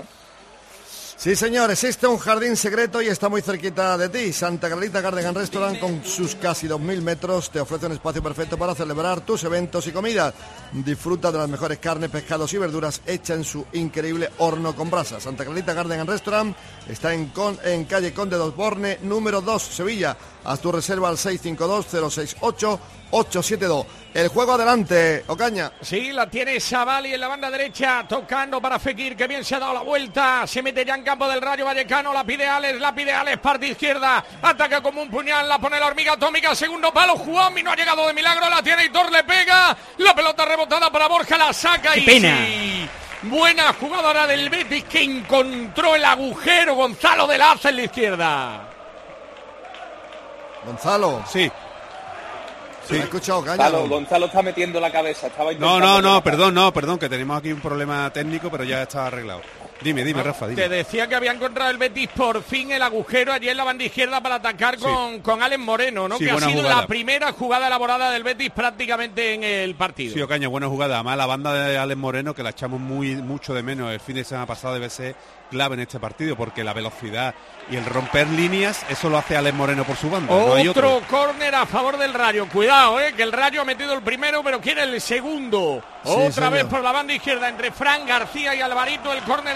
Sí, señor, existe un jardín secreto y está muy cerquita de ti. Santa Clarita Garden Restaurant, con sus casi dos mil metros, te ofrece un espacio perfecto para celebrar tus eventos y comidas. Disfruta de las mejores carnes, pescados y verduras hechas en su increíble horno con brasa. Santa Clarita Garden Restaurant está en, con, en calle Conde de Osborne, número dos, Sevilla. Haz tu reserva al seis cinco dos, cero seis ocho, ocho siete dos. El juego adelante, Ocaña. Sí, la tiene Savali en la banda derecha, tocando para Fekir, que bien se ha dado la vuelta, se mete ya en campo del Rayo Vallecano, la pide Alex, la pide Alex, parte izquierda, ataca como un puñal, la pone la hormiga atómica, segundo palo, Juanmi no ha llegado de milagro, la tiene Hitor, le pega, la pelota rebotada para Borja, la saca. ¡Qué y pena! Sí, buena jugadora del Betis que encontró el agujero, Gonzalo de la Haza en la izquierda. Gonzalo. Sí. Sí. ¿Ha escuchado, Gonzalo, Gonzalo está metiendo la cabeza. Estaba no, no, no, perdón, no, perdón, que tenemos aquí un problema técnico, pero ya está arreglado. Dime, dime, no, Rafa, dime. Te decía que había encontrado el Betis por fin el agujero allí en la banda izquierda para atacar con, sí. con Alex Moreno, ¿no? Sí, que ha sido jugada. La primera jugada elaborada del Betis prácticamente en el partido. Sí, Ocaña, buena jugada. Además, la banda de Alex Moreno, que la echamos muy mucho de menos el fin de semana pasado, debe ser clave en este partido, porque la velocidad y el romper líneas, eso lo hace Alex Moreno por su banda. Otro, no hay otro. córner a favor del Rayo. Cuidado, eh, que el Rayo ha metido el primero, pero quiere el segundo. Sí, Otra señor. vez por la banda izquierda entre Fran García y Alvarito. El córner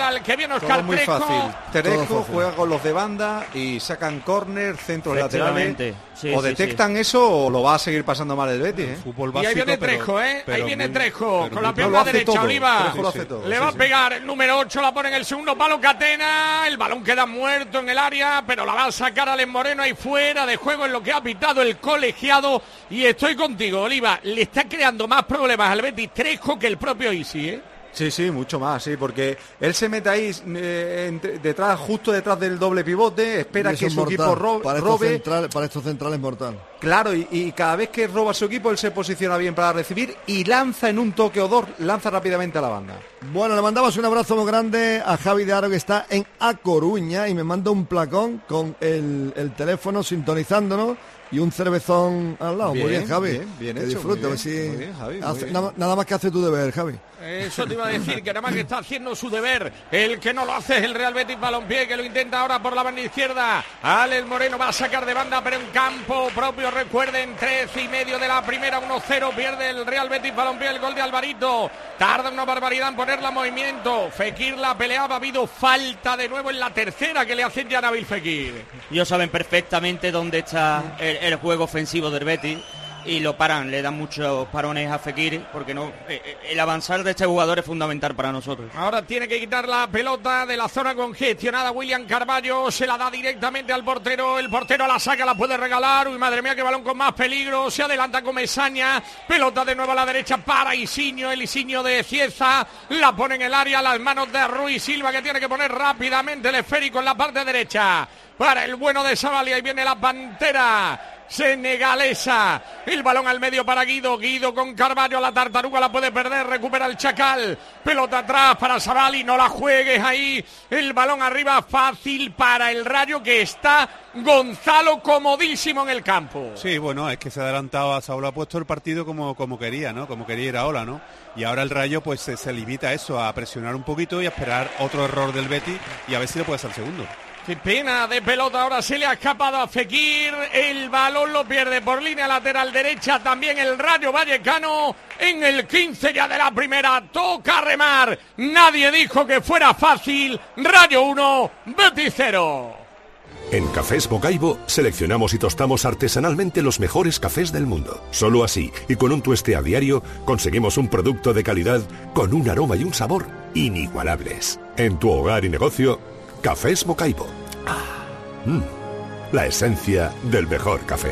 lateral, que viene Oscar Todo muy Trejo. fácil. Trejo juega con los de banda y sacan córner, centros laterales. Sí, o sí, detectan sí. eso o lo va a seguir pasando mal el Betis. ¿eh? Fútbol Básico, y ahí viene Trejo, pero, ¿eh? pero ahí viene muy, Trejo con la no, pierna derecha, todo. Oliva. Trejo lo hace todo. Le sí, va sí. a pegar el número ocho, la pone en el segundo palo Catena. El balón queda muerto en el área, pero la va a sacar Alex Moreno ahí fuera de juego en lo que ha pitado el colegiado. Y estoy contigo, Oliva. Le está creando más problemas al Betis Trejo que el propio Isi, ¿eh? Sí, sí, mucho más, sí, porque él se mete ahí eh, entre, detrás, justo detrás del doble pivote, espera que su mortal. equipo ro para robe. Estos centrales, para estos centrales mortal. Claro, y, y cada vez que roba su equipo, él se posiciona bien para recibir y lanza en un toque o dos, lanza rápidamente a la banda. Bueno, le mandamos un abrazo muy grande a Javi de Aro, que está en A Coruña, y me manda un placón con el, el teléfono sintonizándonos y un cervezón al lado. Bien, muy bien, Javi. Bien, bien que hecho, disfrute. muy bien, Si muy bien, Javi, muy hace, bien. nada, nada más que hace tu deber, Javi. Eso te iba a decir, que nada más que está haciendo su deber. El que no lo hace es el Real Betis Balompié, que lo intenta ahora por la banda izquierda. Alex Moreno va a sacar de banda, pero en campo propio. Recuerden, trece y medio de la primera, uno cero. Pierde el Real Betis Balompié, el gol de Alvarito. Tarda una barbaridad en ponerla en movimiento. Fekir la peleaba, ha habido falta de nuevo en la tercera que le hacen ya a Nabil Fekir. Ellos saben perfectamente dónde está el, el juego ofensivo del Betis y lo paran, le dan muchos parones a Fekir, porque no eh, el avanzar de este jugador es fundamental para nosotros. Ahora tiene que quitar la pelota de la zona congestionada William Carballo, se la da directamente al portero, el portero la saca, la puede regalar. Uy, madre mía, qué balón con más peligro, se adelanta Comesaña, pelota de nuevo a la derecha para Isiño, el Isiño de Cieza, la pone en el área, las manos de Ruiz Silva, que tiene que poner rápidamente el esférico en la parte derecha para el bueno de Savali. Ahí viene la Pantera senegalesa, el balón al medio para Guido, Guido con Carballo, la tartaruga la puede perder, recupera el Chacal, pelota atrás para Savali, no la juegues ahí, el balón arriba fácil para el Rayo, que está Gonzalo comodísimo en el campo. Sí, bueno, es que se ha adelantado a Saúl, ha puesto el partido como, como quería, ¿no? Como quería Iraola, ¿no? Y ahora el Rayo pues se, se limita a eso, a presionar un poquito y a esperar otro error del Betis y a ver si le puede hacer el segundo. Qué pena de pelota, ahora se le ha escapado a Fekir, el balón lo pierde por línea lateral derecha, también el Rayo Vallecano en el quince ya de la primera, toca remar, nadie dijo que fuera fácil, Rayo uno, Betis cero. En Cafés Bocaibo seleccionamos y tostamos artesanalmente los mejores cafés del mundo. Solo así, y con un tueste a diario, conseguimos un producto de calidad con un aroma y un sabor inigualables. En tu hogar y negocio, Cafés Bocaibo. Ah, mm, la esencia del mejor café.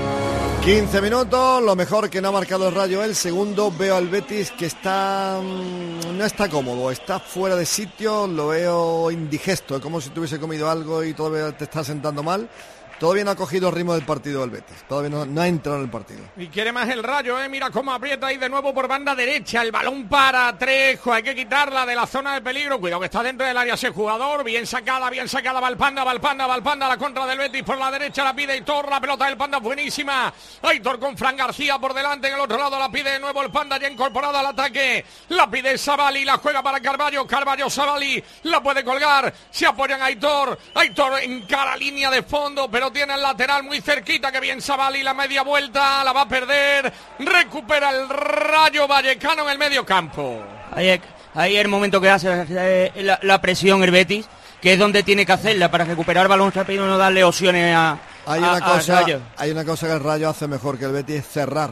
quince minutos, lo mejor que no ha marcado el Rayo. El segundo, veo al Betis que está mmm, no está cómodo, está fuera de sitio, lo veo indigesto, como si tuviese comido algo y todavía te está sentando mal. Todavía no ha cogido el ritmo del partido del Betis, todavía no, no ha entrado en el partido. Y quiere más el Rayo, ¿eh? Mira cómo aprieta ahí de nuevo por banda derecha, el balón para Trejo, hay que quitarla de la zona de peligro, cuidado que está dentro del área ese jugador, bien sacada, bien sacada, Valpanda, Valpanda, Valpanda, la contra del Betis por la derecha, la pide Aitor, la pelota del Panda buenísima, Aitor con Fran García por delante, en el otro lado la pide de nuevo el Panda, ya incorporado al ataque, la pide Savali, la juega para Carballo, Carballo, Savali, la puede colgar, se apoyan a Aitor, Aitor en cara línea de fondo, pero tiene el lateral muy cerquita, que bien Savali, la media vuelta, la va a perder, recupera el Rayo Vallecano en el medio campo. Ahí, ahí es el momento que hace eh, la, la presión el Betis, que es donde tiene que hacerla para recuperar balón rápido y no darle opciones a, hay a, una cosa, a Rayo. Hay una cosa que el Rayo hace mejor que el Betis, es cerrar.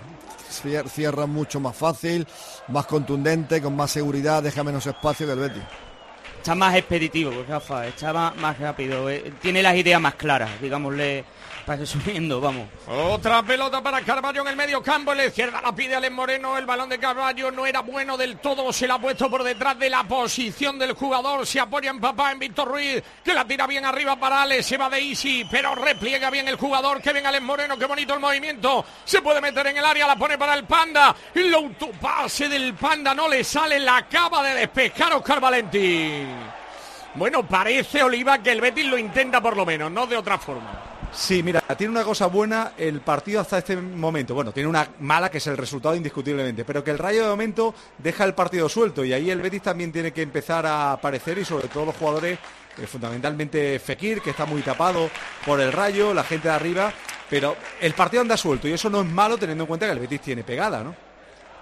Cierra mucho más fácil, más contundente, con más seguridad, deja menos espacio que el Betis. Está más expeditivo, Rafa, está más, más rápido, eh, tiene las ideas más claras, digámosle, para resumiendo, vamos. Otra pelota para Carballo en el medio campo, en la izquierda la pide Alex Moreno, el balón de Carballo no era bueno del todo, se la ha puesto por detrás de la posición del jugador, se apoya en papá en Víctor Ruiz, que la tira bien arriba para Alex, se va de Easy, pero repliega bien el jugador, que bien Alex Moreno, qué bonito el movimiento, se puede meter en el área, la pone para el Panda, el autopase del Panda no le sale, la acaba de despejar Óscar Valentín. Bueno, parece, Oliva, que el Betis lo intenta por lo menos, no de otra forma. Sí, mira, tiene una cosa buena el partido hasta este momento. Bueno, tiene una mala, que es el resultado indiscutiblemente, pero que el Rayo de momento deja el partido suelto y ahí el Betis también tiene que empezar a aparecer, y sobre todo los jugadores, eh, fundamentalmente Fekir, que está muy tapado por el Rayo, la gente de arriba, pero el partido anda suelto y eso no es malo teniendo en cuenta que el Betis tiene pegada, ¿no?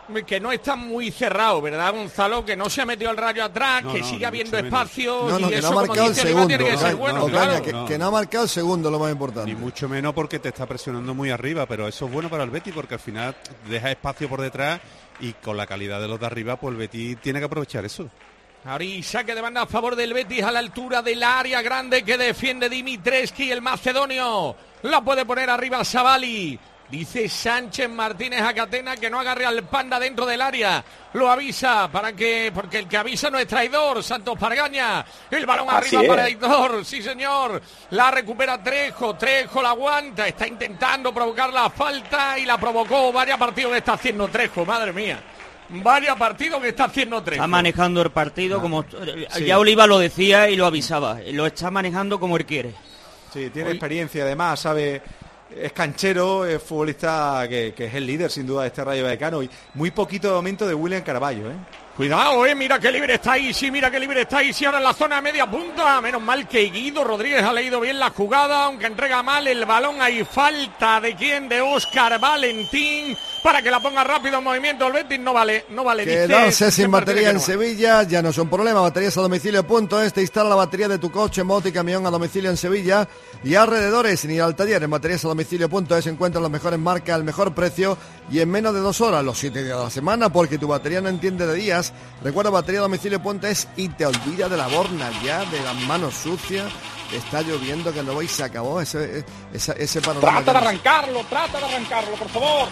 que no está muy cerrado, ¿verdad, Gonzalo? Que no se ha metido el Rayo atrás, no, que no, sigue habiendo menos. espacio no, no, y que eso, no ha marcado el segundo, tiene que no, ser no, bueno, no, claro. que, no. que no ha marcado el segundo, lo más importante. Ni mucho menos porque te está presionando muy arriba, pero eso es bueno para el Betis porque al final deja espacio por detrás y con la calidad de los de arriba, pues el Betis tiene que aprovechar eso. Ahora y saque de banda a favor del Betis a la altura del área grande que defiende Dimitrescu, el macedonio. La puede poner arriba Savali. Dice Sánchez Martínez a Catena que no agarre al Panda dentro del área. Lo avisa para que, porque el que avisa no es traidor. Santos Pargaña. El balón Así arriba es. para Aitor. Sí, señor. La recupera Trejo. Trejo la aguanta. Está intentando provocar la falta y la provocó. Vaya partido que está haciendo Trejo. Madre mía. Vaya partido que está haciendo Trejo. Está manejando el partido como... Sí. Ya Oliva lo decía y lo avisaba. Lo está manejando como él quiere. Sí, tiene Hoy- experiencia además, sabe... Es canchero, es futbolista que, que es el líder sin duda de este Rayo Vallecano y muy poquito de momento de William Carballo, ¿eh? Cuidado, eh, mira que libre está ahí, sí, mira que libre está ahí, sí, ahora en la zona de media punta, menos mal que Guido Rodríguez ha leído bien la jugada, aunque entrega mal el balón, hay falta de quién, de Óscar Valentín, para que la ponga rápido en movimiento el Betis, no vale, no vale. Quedarse dice, sin batería en no. Sevilla ya no es un problema. Baterías a domicilio punto es, te instala la batería de tu coche, moto y camión a domicilio en Sevilla y alrededores, sin ir al taller. En baterías a domicilio punto es encuentras las mejores marcas, al mejor precio y en menos de dos horas, los siete días de la semana, porque tu batería no entiende de días. Recuerda, batería a domicilio punto es y te olvida de la borna ya, de las manos sucias. Está lloviendo, que no veis, se acabó ese, ese, ese panorama. Trata de arrancarlo, trata de arrancarlo, por favor.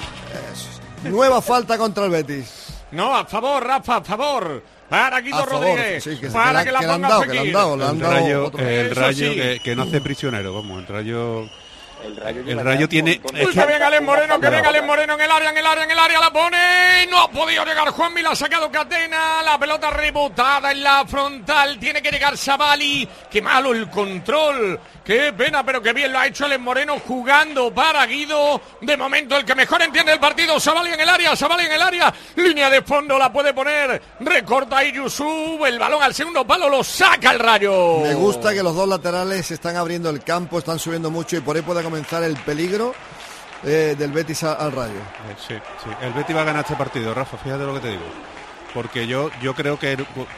Nueva falta contra el Betis. No, a favor, Rafa, a favor. Para Guido A favor, Rodríguez, sí, que se- para que que la- la que le han ponga dado, Fekir. que le han dado, le han El dado Rayo, otro. el Eso rayo sí. que, que no hace prisionero, vamos, el Rayo... El Rayo, El lleva Rayo ya un tiene- montón es Uy, que- que venga Alex Moreno, que Claro. venga Alex Moreno en el área, en el área, en el área, la pone, no ha podido llegar Juanmi, la ha sacado Catena, la pelota rebotada en la frontal, tiene que llegar Savali, qué malo el control, qué pena, pero qué bien lo ha hecho Alex Moreno jugando para Guido, de momento el que mejor entiende el partido, Savali en el área, Savali en el área, línea de fondo la puede poner, recorta ahí Yusuf, el balón al segundo palo, lo saca el Rayo. Me gusta que los dos laterales están abriendo el campo, están subiendo mucho y por ahí puede comenzar el peligro eh, del Betis a- al Rayo. Eh, Sí, sí. El Betis va a ganar este partido, Rafa, fíjate lo que te digo. Porque yo yo creo que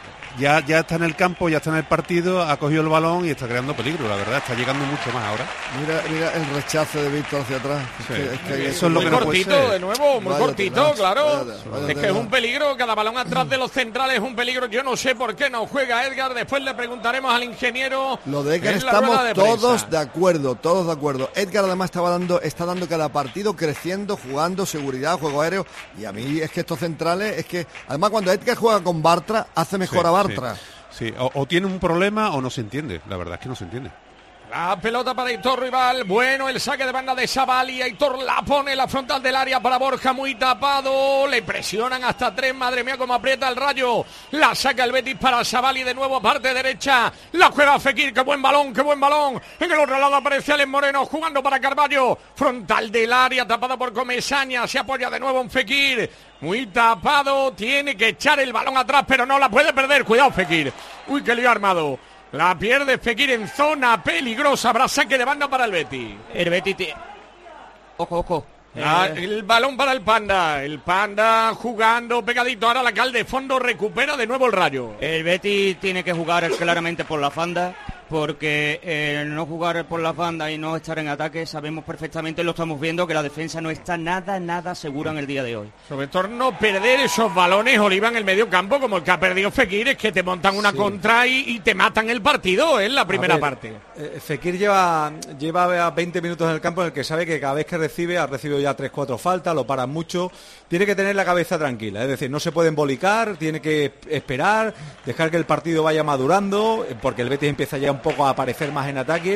ya, ya está en el campo, ya está en el partido, ha cogido el balón y está creando peligro, la verdad, está llegando mucho más ahora. Mira, mira el rechazo de Víctor hacia atrás. Es Sí. que- es que- Eso es lo Muy que no puede cortito, ser. de nuevo, muy Vaya cortito, tela, claro. vaya, vaya es que tela. es un peligro, cada balón atrás de los centrales es un peligro. Yo no sé por qué no juega Edgar. Después le preguntaremos al ingeniero. Lo de Edgar en la estamos rueda de prensa. todos de acuerdo, todos de acuerdo. Edgar además estaba dando, está dando cada partido creciendo, jugando, seguridad, juego aéreo. Y a mí es que estos centrales, es que además cuando Edgar juega con Bartra, hace mejor Sí, a Bartra. Sí, sí. O, o tiene un problema o no se entiende, la verdad es que no se entiende. La pelota para Aitor Rival. Bueno, el saque de banda de Savali. Aitor la pone en la frontal del área para Borja, muy tapado. Le presionan hasta tres. Madre mía, cómo aprieta el Rayo. La saca el Betis para Savali de nuevo, parte derecha. La juega Fekir. Qué buen balón, qué buen balón. En el otro lado aparece Alex Moreno jugando para Carballo. Frontal del área, tapada por Comesaña. Se apoya de nuevo en Fekir. Muy tapado. Tiene que echar el balón atrás, pero no la puede perder. Cuidado, Fekir. Uy, qué lío armado. La pierde Fekir en zona peligrosa. Habrá saque de banda para el Betis. El Betis... ti- Ojo, ojo. Ah, Eh, el balón para el Panda. El Panda jugando pegadito. Ahora la cal de fondo recupera de nuevo el Rayo. El Betis tiene que jugar claramente por la banda, porque eh, no jugar por las bandas y no estar en ataque, sabemos perfectamente, lo estamos viendo, que la defensa no está nada, nada segura en el día de hoy. Sobre todo no perder esos balones, Oliva, en el medio campo, como el que ha perdido Fekir, es que te montan una Sí. contra y, y te matan el partido en la primera A ver, parte. eh, Fekir lleva, lleva veinte minutos en el campo en el que sabe que cada vez que recibe, ha recibido ya tres cuatro faltas, lo paran mucho, tiene que tener la cabeza tranquila, es decir, no se puede embolicar, tiene que esperar, dejar que el partido vaya madurando, eh, porque el Betis empieza ya un poco a aparecer más en ataque,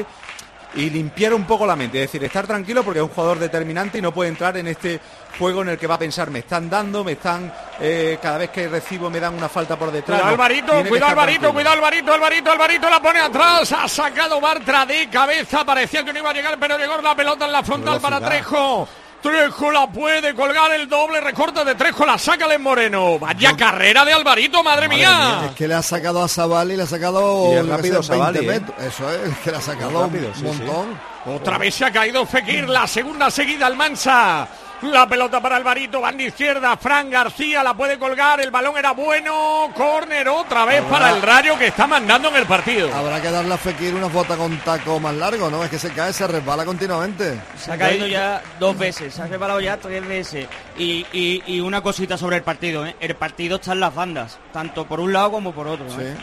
y limpiar un poco la mente, es decir, estar tranquilo porque es un jugador determinante y no puede entrar en este juego en el que va a pensar, me están dando, me están, eh, cada vez que recibo me dan una falta por detrás. Cuidado No, Alvarito, tiene que cuidado estar Alvarito, tranquilo. cuidado Alvarito, Alvarito, Alvarito la pone atrás, ha sacado Bartra de cabeza, parecía que no iba a llegar, pero llegó la pelota en la frontal para Trejo. Trejo la puede colgar, el doble recorte de Trejo, la saca el Moreno. Vaya carrera de Alvarito, madre, mía. Es que le ha sacado a Savali, le ha sacado Y es yo qué rápido sé, veinte Savali, ¿eh? metros. Eso es, es que le ha sacado rápido, un sí, montón. Otra vez se ha caído Fekir, la segunda seguida al Mansa. La pelota para Alvarito, banda izquierda, Fran García la puede colgar, el balón era bueno, córner otra vez Habrá... para el Rayo que está mandando en el partido. Habrá que darle a Fekir unas botas con taco más largo, ¿no? Es que se cae, se resbala continuamente. Se ha caído ya dos veces, se ha resbalado ya tres veces. Y, y, y una cosita sobre el partido, ¿eh? El partido está en las bandas, tanto por un lado como por otro, ¿eh? Sí.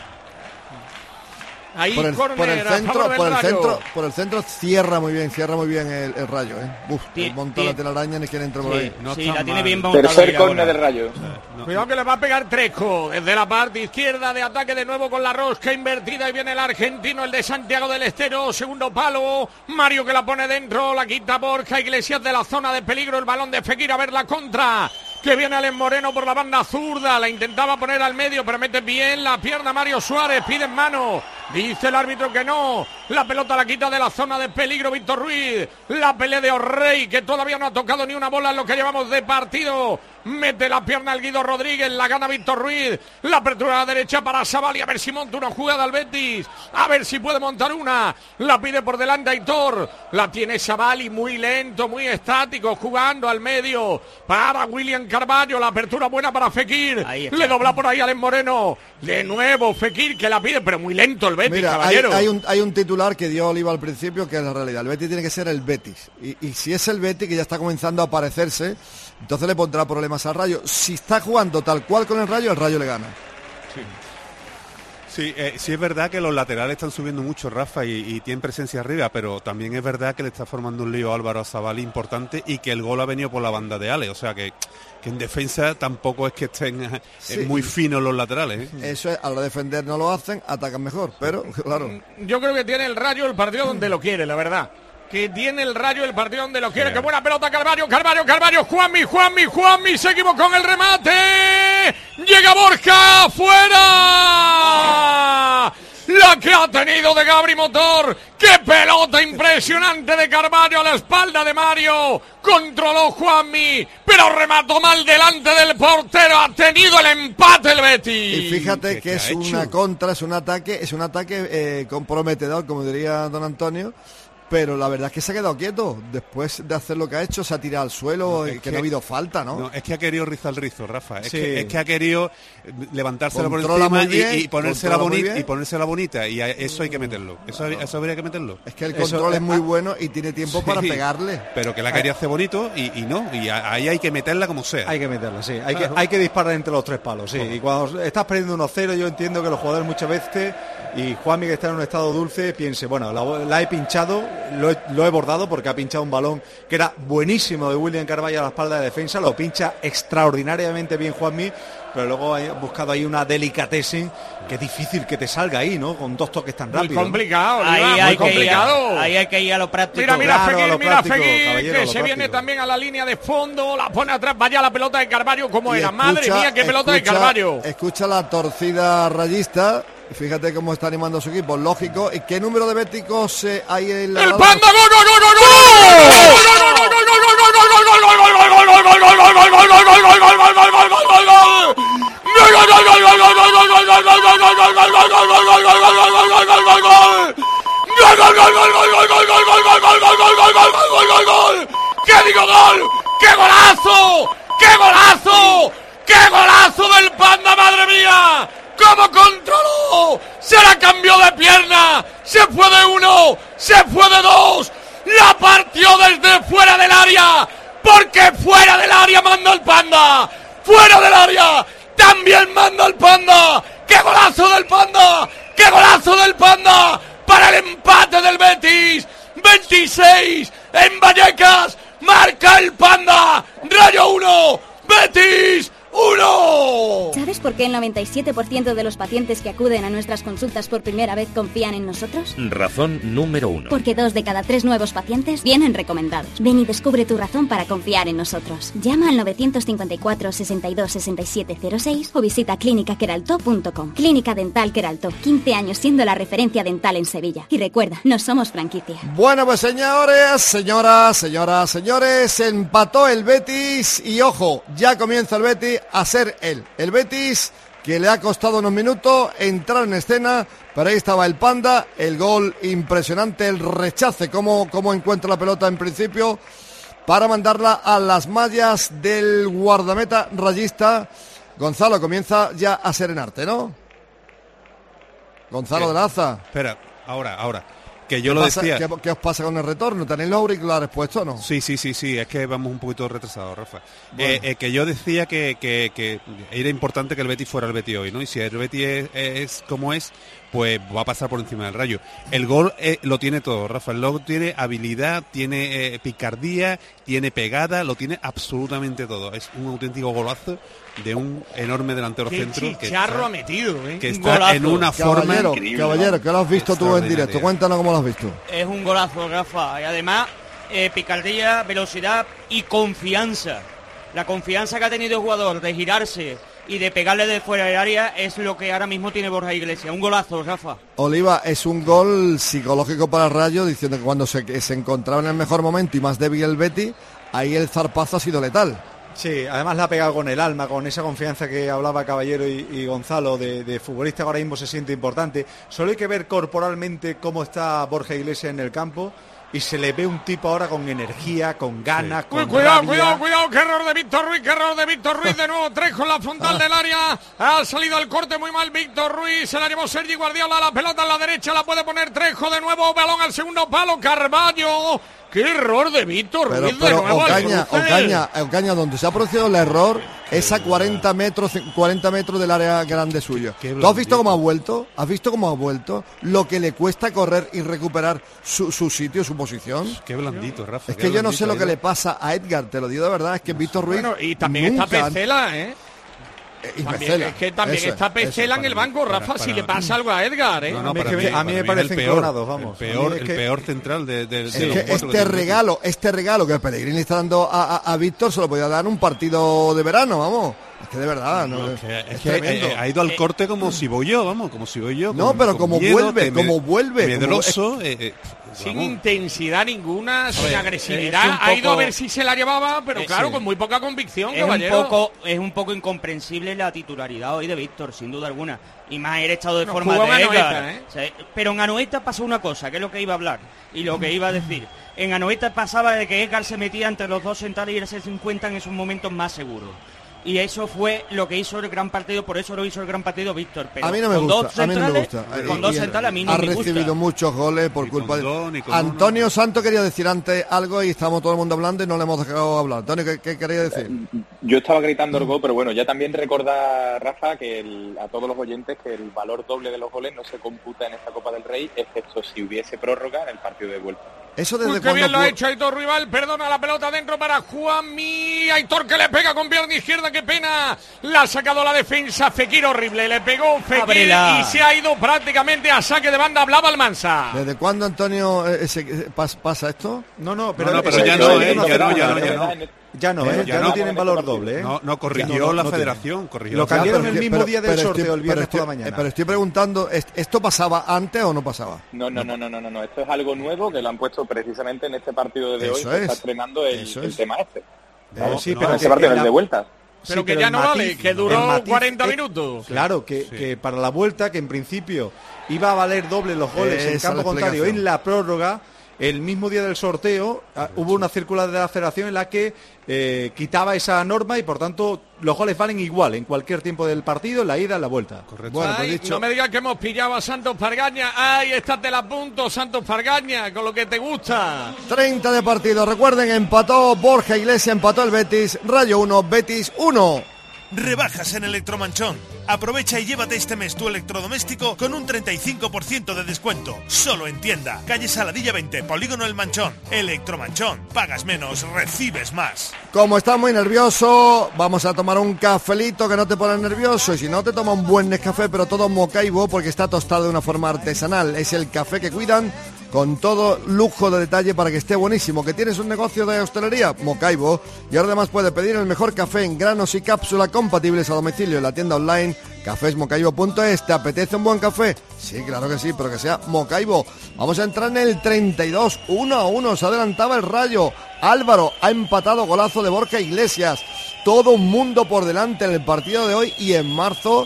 Ahí por el, córner, por el centro, por el Rayo. centro, por el centro cierra muy bien, cierra muy bien el, el Rayo, ¿eh? Uf, monta la telaraña ni quien entre por sí, ahí. No sí, la tiene bien montada. Tercer córner del Rayo. No. Cuidado que le va a pegar Tresco desde la parte izquierda de ataque de nuevo con la rosca invertida y viene el argentino, el de Santiago del Estero, segundo palo, Mario que la pone dentro, la quita Borja Iglesias de la zona de peligro, el balón de Fekir a ver la contra. Que viene Alex Moreno por la banda zurda, la intentaba poner al medio, pero mete bien la pierna Mario Suárez, pide en mano, dice el árbitro que no, la pelota la quita de la zona de peligro Víctor Ruiz, la pelea de O'Reilly, que todavía no ha tocado ni una bola en lo que llevamos de partido, mete la pierna al Guido Rodríguez, la gana Víctor Ruiz, la apertura a la derecha para Savali, a ver si monta una jugada al Betis, a ver si puede montar una, la pide por delante Aitor, la tiene Savali muy lento, muy estático, jugando al medio, para William Carvalho, la apertura buena para Fekir, le dobla por ahí Alex Moreno, de nuevo Fekir que la pide, pero muy lento el Betis. Mira, caballero. Hay, hay, un, hay un titular que dio Oliva al principio que es la realidad, el Betis tiene que ser el Betis, y, y si es el Betis que ya está comenzando a aparecerse, entonces le pondrá problemas al Rayo. Si está jugando tal cual con el Rayo, el Rayo le gana. Sí. Sí, eh, sí es verdad que los laterales están subiendo mucho, Rafa, y, y tienen presencia arriba, pero también es verdad que le está formando un lío a Álvaro Savali importante y que el gol ha venido por la banda de Ale, o sea que, que en defensa tampoco es que estén eh, sí. muy finos los laterales. ¿eh? Eso es, a la defender no lo hacen, atacan mejor, pero claro. Yo creo que tiene el Rayo el partido donde lo quiere, la verdad. Que tiene el Rayo el partido donde lo quiere. ¡Qué buena pelota, Carvalho! ¡Carvalho, Carvalho! ¡Juanmi, Juanmi, Juanmi! Se equivocó en el remate. ¡Llega Borja! ¡Fuera! La que ha tenido de Gabri Motor. ¡Qué pelota impresionante de Carvalho a la espalda de Mario! Controló Juanmi, pero remató mal delante del portero. Ha tenido el empate el Betis. Y fíjate que es una contra, es un ataque, es un ataque eh, comprometedor, como diría don Antonio. Pero la verdad es que se ha quedado quieto. Después de hacer lo que ha hecho, se ha tirado al suelo, no, que, que no ha habido falta, ¿no? No, es que ha querido rizar el rizo, Rafa. Es, sí. que, es que ha querido levantársela por encima bien, y, y, ponérsela bonita, y ponérsela bonita. Y a eso hay que meterlo. Eso, no. eso habría que meterlo. Es que el control eso, es muy bueno y tiene tiempo sí, para pegarle. Pero que la quería hacer bonito y, y no. Y ahí hay que meterla como sea. Hay que meterla, sí. Hay, claro. que, hay que disparar entre los tres palos, sí. Y cuando estás perdiendo uno cero, yo entiendo que los jugadores muchas veces, y Juanmi que está en un estado dulce, piense, bueno, la, la he pinchado, lo he, lo he bordado porque ha pinchado un balón que era buenísimo de William Carvalho a la espalda de defensa, lo pincha extraordinariamente bien Juanmi, pero luego ha buscado ahí una delicatessen que es difícil que te salga ahí, ¿no? Con dos toques tan rápidos. Muy complicado, ahí, Oliva, hay muy complicado. A, ahí hay que ir a lo práctico. Mira, mira, claro, Fekir, mira práctico, Fekir, que se práctico. viene también a la línea de fondo, la pone atrás, vaya la pelota de Carvalho como y era. Escucha, Madre mía, qué pelota escucha, de Carvalho. Escucha la torcida rayista. Fíjate cómo está animando a su equipo, lógico. ¿Y qué número de béticos hay en la... ¡El Panda! ¡Gol, gol, gol, gol, gol! ¡Qué digo gol! ¡Qué golazo! ¡Qué golazo! ¡Qué golazo del Panda, madre mía! ¡Cómo controló! ¡Se la cambió de pierna! ¡Se fue de uno! ¡Se fue de dos! ¡La partió desde fuera del área! ¡Porque fuera del área manda el Panda! ¡Fuera del área! ¡También manda el Panda! ¡Qué golazo del Panda! ¡Qué golazo del Panda! ¡Para el empate del Betis! veintiséis en Vallecas. ¡Marca el Panda! ¡Rayo uno! ¡Betis uno! ¿Sabes por qué el noventa y siete por ciento de los pacientes que acuden a nuestras consultas por primera vez confían en nosotros? Razón número uno. Porque dos de cada tres nuevos pacientes vienen recomendados. Ven y descubre tu razón para confiar en nosotros. Llama al novecientos cincuenta y cuatro, sesenta y dos, sesenta y siete cero seis o visita clínica queralto punto com. Clínica Dental Queralto, quince años siendo la referencia dental en Sevilla. Y recuerda, no somos franquicia. Bueno, pues señores, señoras, señoras, señores, empató el Betis y ojo, ya comienza el Betis a ser él. El Betis que le ha costado unos minutos entrar en escena, pero ahí estaba el Panda, el gol impresionante, el rechace, cómo, cómo encuentra la pelota en principio, para mandarla a las mallas del guardameta rayista. Gonzalo, comienza ya a serenarte, ¿no? Gonzalo ¿Qué? de la Aza. Espera, ahora, ahora. Que yo lo pasa, decía. ¿qué, ¿Qué os pasa con el retorno? ¿Tenéis los auriculares puestos o no? Sí, sí, sí, sí, es que vamos un poquito retrasados, Rafa. Bueno. Eh, eh, que yo decía que, que, que era importante que el Betis fuera el Betis hoy, ¿no? Y si el Betis es, es como es, pues va a pasar por encima del Rayo. El gol eh, lo tiene todo, Rafa. El gol tiene habilidad, tiene eh, picardía, tiene pegada, lo tiene absolutamente todo. Es un auténtico golazo de un enorme delantero Qué centro que chicharro está, ha metido, ¿eh? que Un está golazo. en una forma Caballero, increíble. caballero, ¿qué lo has visto tú en directo? Cuéntanos cómo lo has visto. Es un golazo, Rafa. Y además, eh, picardía, velocidad y confianza. La confianza que ha tenido el jugador de girarse y de pegarle de fuera del área es lo que ahora mismo tiene Borja Iglesias. Un golazo, Rafa. Oliva, es un gol psicológico para el Rayo, diciendo que cuando se, que se encontraba en el mejor momento y más débil el Betis, ahí el zarpazo ha sido letal. Sí, además la ha pegado con el alma, con esa confianza que hablaba Caballero y, y Gonzalo de, de futbolista que ahora mismo se siente importante. Solo hay que ver corporalmente cómo está Borja Iglesias en el campo y se le ve un tipo ahora con energía, con ganas, Sí. con Cuidado, rabia. cuidado, cuidado, qué error de Víctor Ruiz, qué error de Víctor Ruiz, de nuevo tres con la frontal del área, ha salido el corte muy mal Víctor Ruiz, se la llevó Sergi Guardiola, la pelota en la derecha, la puede poner Trejo de nuevo, balón al segundo palo, Carballo, qué error de Víctor Pero, Ruiz pero de nuevo al Ocaña, cruce. Ocaña, Ocaña, donde se ha producido el error es a cuarenta metros, cuarenta metros del área grande suyo. ¿Tú has visto cómo ha vuelto? ¿Has visto cómo ha vuelto? Lo que le cuesta correr y recuperar su, su sitio, su posición. Qué blandito, Rafa. Es qué que yo no blandito sé lo ha que ido. le pasa a Edgar, te lo digo de verdad, es que Víctor Ruiz Bueno, y también nunca está han- Pecela, ¿eh? y También, Pecela, es que también eso es, está eso, Pecela en para el mí, banco, para- Rafa, si para- le pasa algo a Edgar, ¿eh? No, no, A mí para es que- mí- a mí me para parecen el peor, clonados, vamos. El A peor, mí es el que- peor central de, de, de Es los que cuatro este tiene. regalo, este regalo que Pellegrini está dando a, a, a Víctor se lo podía dar en un partido de verano, vamos. Es que de verdad, no, Es que, es es que, tremendo. eh, ha ido al corte como si voy yo, vamos, como si voy yo. No, con- pero con como miedo, vuelve, teme- como vuelve, Medroso, eh, eh, Sin vamos. intensidad ninguna, sin ver, agresividad, es un ha ido a poco- ver si se la llevaba, pero Eh, claro, sí. con muy poca convicción, Es un, caballero. poco, es un poco incomprensible la titularidad hoy de Víctor, sin duda alguna. Y más el estado de No, forma jugó de en Edgar. Anoeta, ¿eh? O sea, pero en Anoeta pasó una cosa, que es lo que iba a hablar y lo que iba a decir. En Anoeta pasaba de que Edgar se metía entre los dos centrales y él se encuentra en esos momentos más seguros. Y eso fue lo que hizo el gran partido, por eso lo hizo el gran partido Víctor. Pero A mí no me con gusta, dos a mí no me centrales, gusta. Con Y- dos y centrales a mí no ha me gusta. recibido muchos goles por Ni culpa con de... dos, ni con Antonio Santo quería decir antes algo y estamos todo el mundo hablando y no le hemos dejado hablar. Antonio, ¿qué, qué quería decir? Yo estaba gritando el gol, pero bueno, ya también recordar, Rafa, que el- a todos los oyentes que el valor doble de los goles no se computa en esta Copa del Rey, excepto si hubiese prórroga en el partido de vuelta. Eso Uy, desde qué cuando bien lo ha jugó- hecho Aitor Rival, perdona la pelota dentro para Juanmi, Aitor que le pega con pierna izquierda, qué pena, la ha sacado la defensa, Fekir horrible, le pegó Fekir Ábrela. y se ha ido prácticamente a saque de banda, hablaba Almansa. ¿Desde cuándo, Antonio, eh, ese- eh, pas- pasa esto? No, no, pero, No, no, pero eso- ya eso no, es eh, una ya no, ya no, federación. ya no. Ya no, Eh, ¿eh? ya no tienen valor doble, ¿eh? No, no, corrigió Ya no, la no tiene. federación, corrigió Lo la cambiaron Ya, el pero- mismo pero- día del pero sorteo, estoy- el viernes pero por la estoy- mañana. Pero estoy preguntando, ¿est- ¿esto pasaba antes o no pasaba? No, no, no, no, no, no, no, esto es algo nuevo que lo han puesto precisamente en este partido de hoy, Eso que está es. estrenando el, Eso el es. tema este. Eh, sí, no, pero Ese que partido, en el la- de vuelta. Pero Sí, que ya el no matiz- vale, que el duró matiz cuarenta es- minutos. Claro, que, Sí. que para la vuelta, que en principio iba a valer doble los goles Esa en es la campo contrario explicación. en la prórroga, el mismo día del sorteo ah, hubo una circular de la federación en la que eh, quitaba esa norma y por tanto los goles valen igual en cualquier tiempo del partido, en la ida, en la vuelta. Correcto. Bueno, Ay, pues dicho- no me digas que hemos pillado a Santos Fargaña. Ay, estás de la punto, Santos Fargaña, con lo que te gusta. treinta de partido, recuerden, empató Borja Iglesias, empató el Betis, Rayo uno, Betis uno. Rebajas en Electromanchón. Aprovecha y llévate este mes tu electrodoméstico con un treinta y cinco por ciento de descuento. Solo en tienda. Calle Saladilla veinte, Polígono El Manchón. Electromanchón. Pagas menos, recibes más. Como estás muy nervioso, vamos a tomar un cafelito que no te pone nervioso. Y si no, te toma un buen Nescafé, pero todo mocaibo porque está tostado de una forma artesanal. Es el café que cuidan con todo lujo de detalle para que esté buenísimo. ¿Que tienes un negocio de hostelería? Mocaibo. Y ahora además puedes pedir el mejor café en granos y cápsula compatibles a domicilio en la tienda online cafés mocaibo punto es. ¿Te apetece un buen café? Sí, claro que sí, pero que sea Mocaibo. Vamos a entrar en el treinta y dos, uno a uno, se adelantaba el Rayo. Álvaro ha empatado, golazo de Borja Iglesias. Todo un mundo por delante en el partido de hoy y en marzo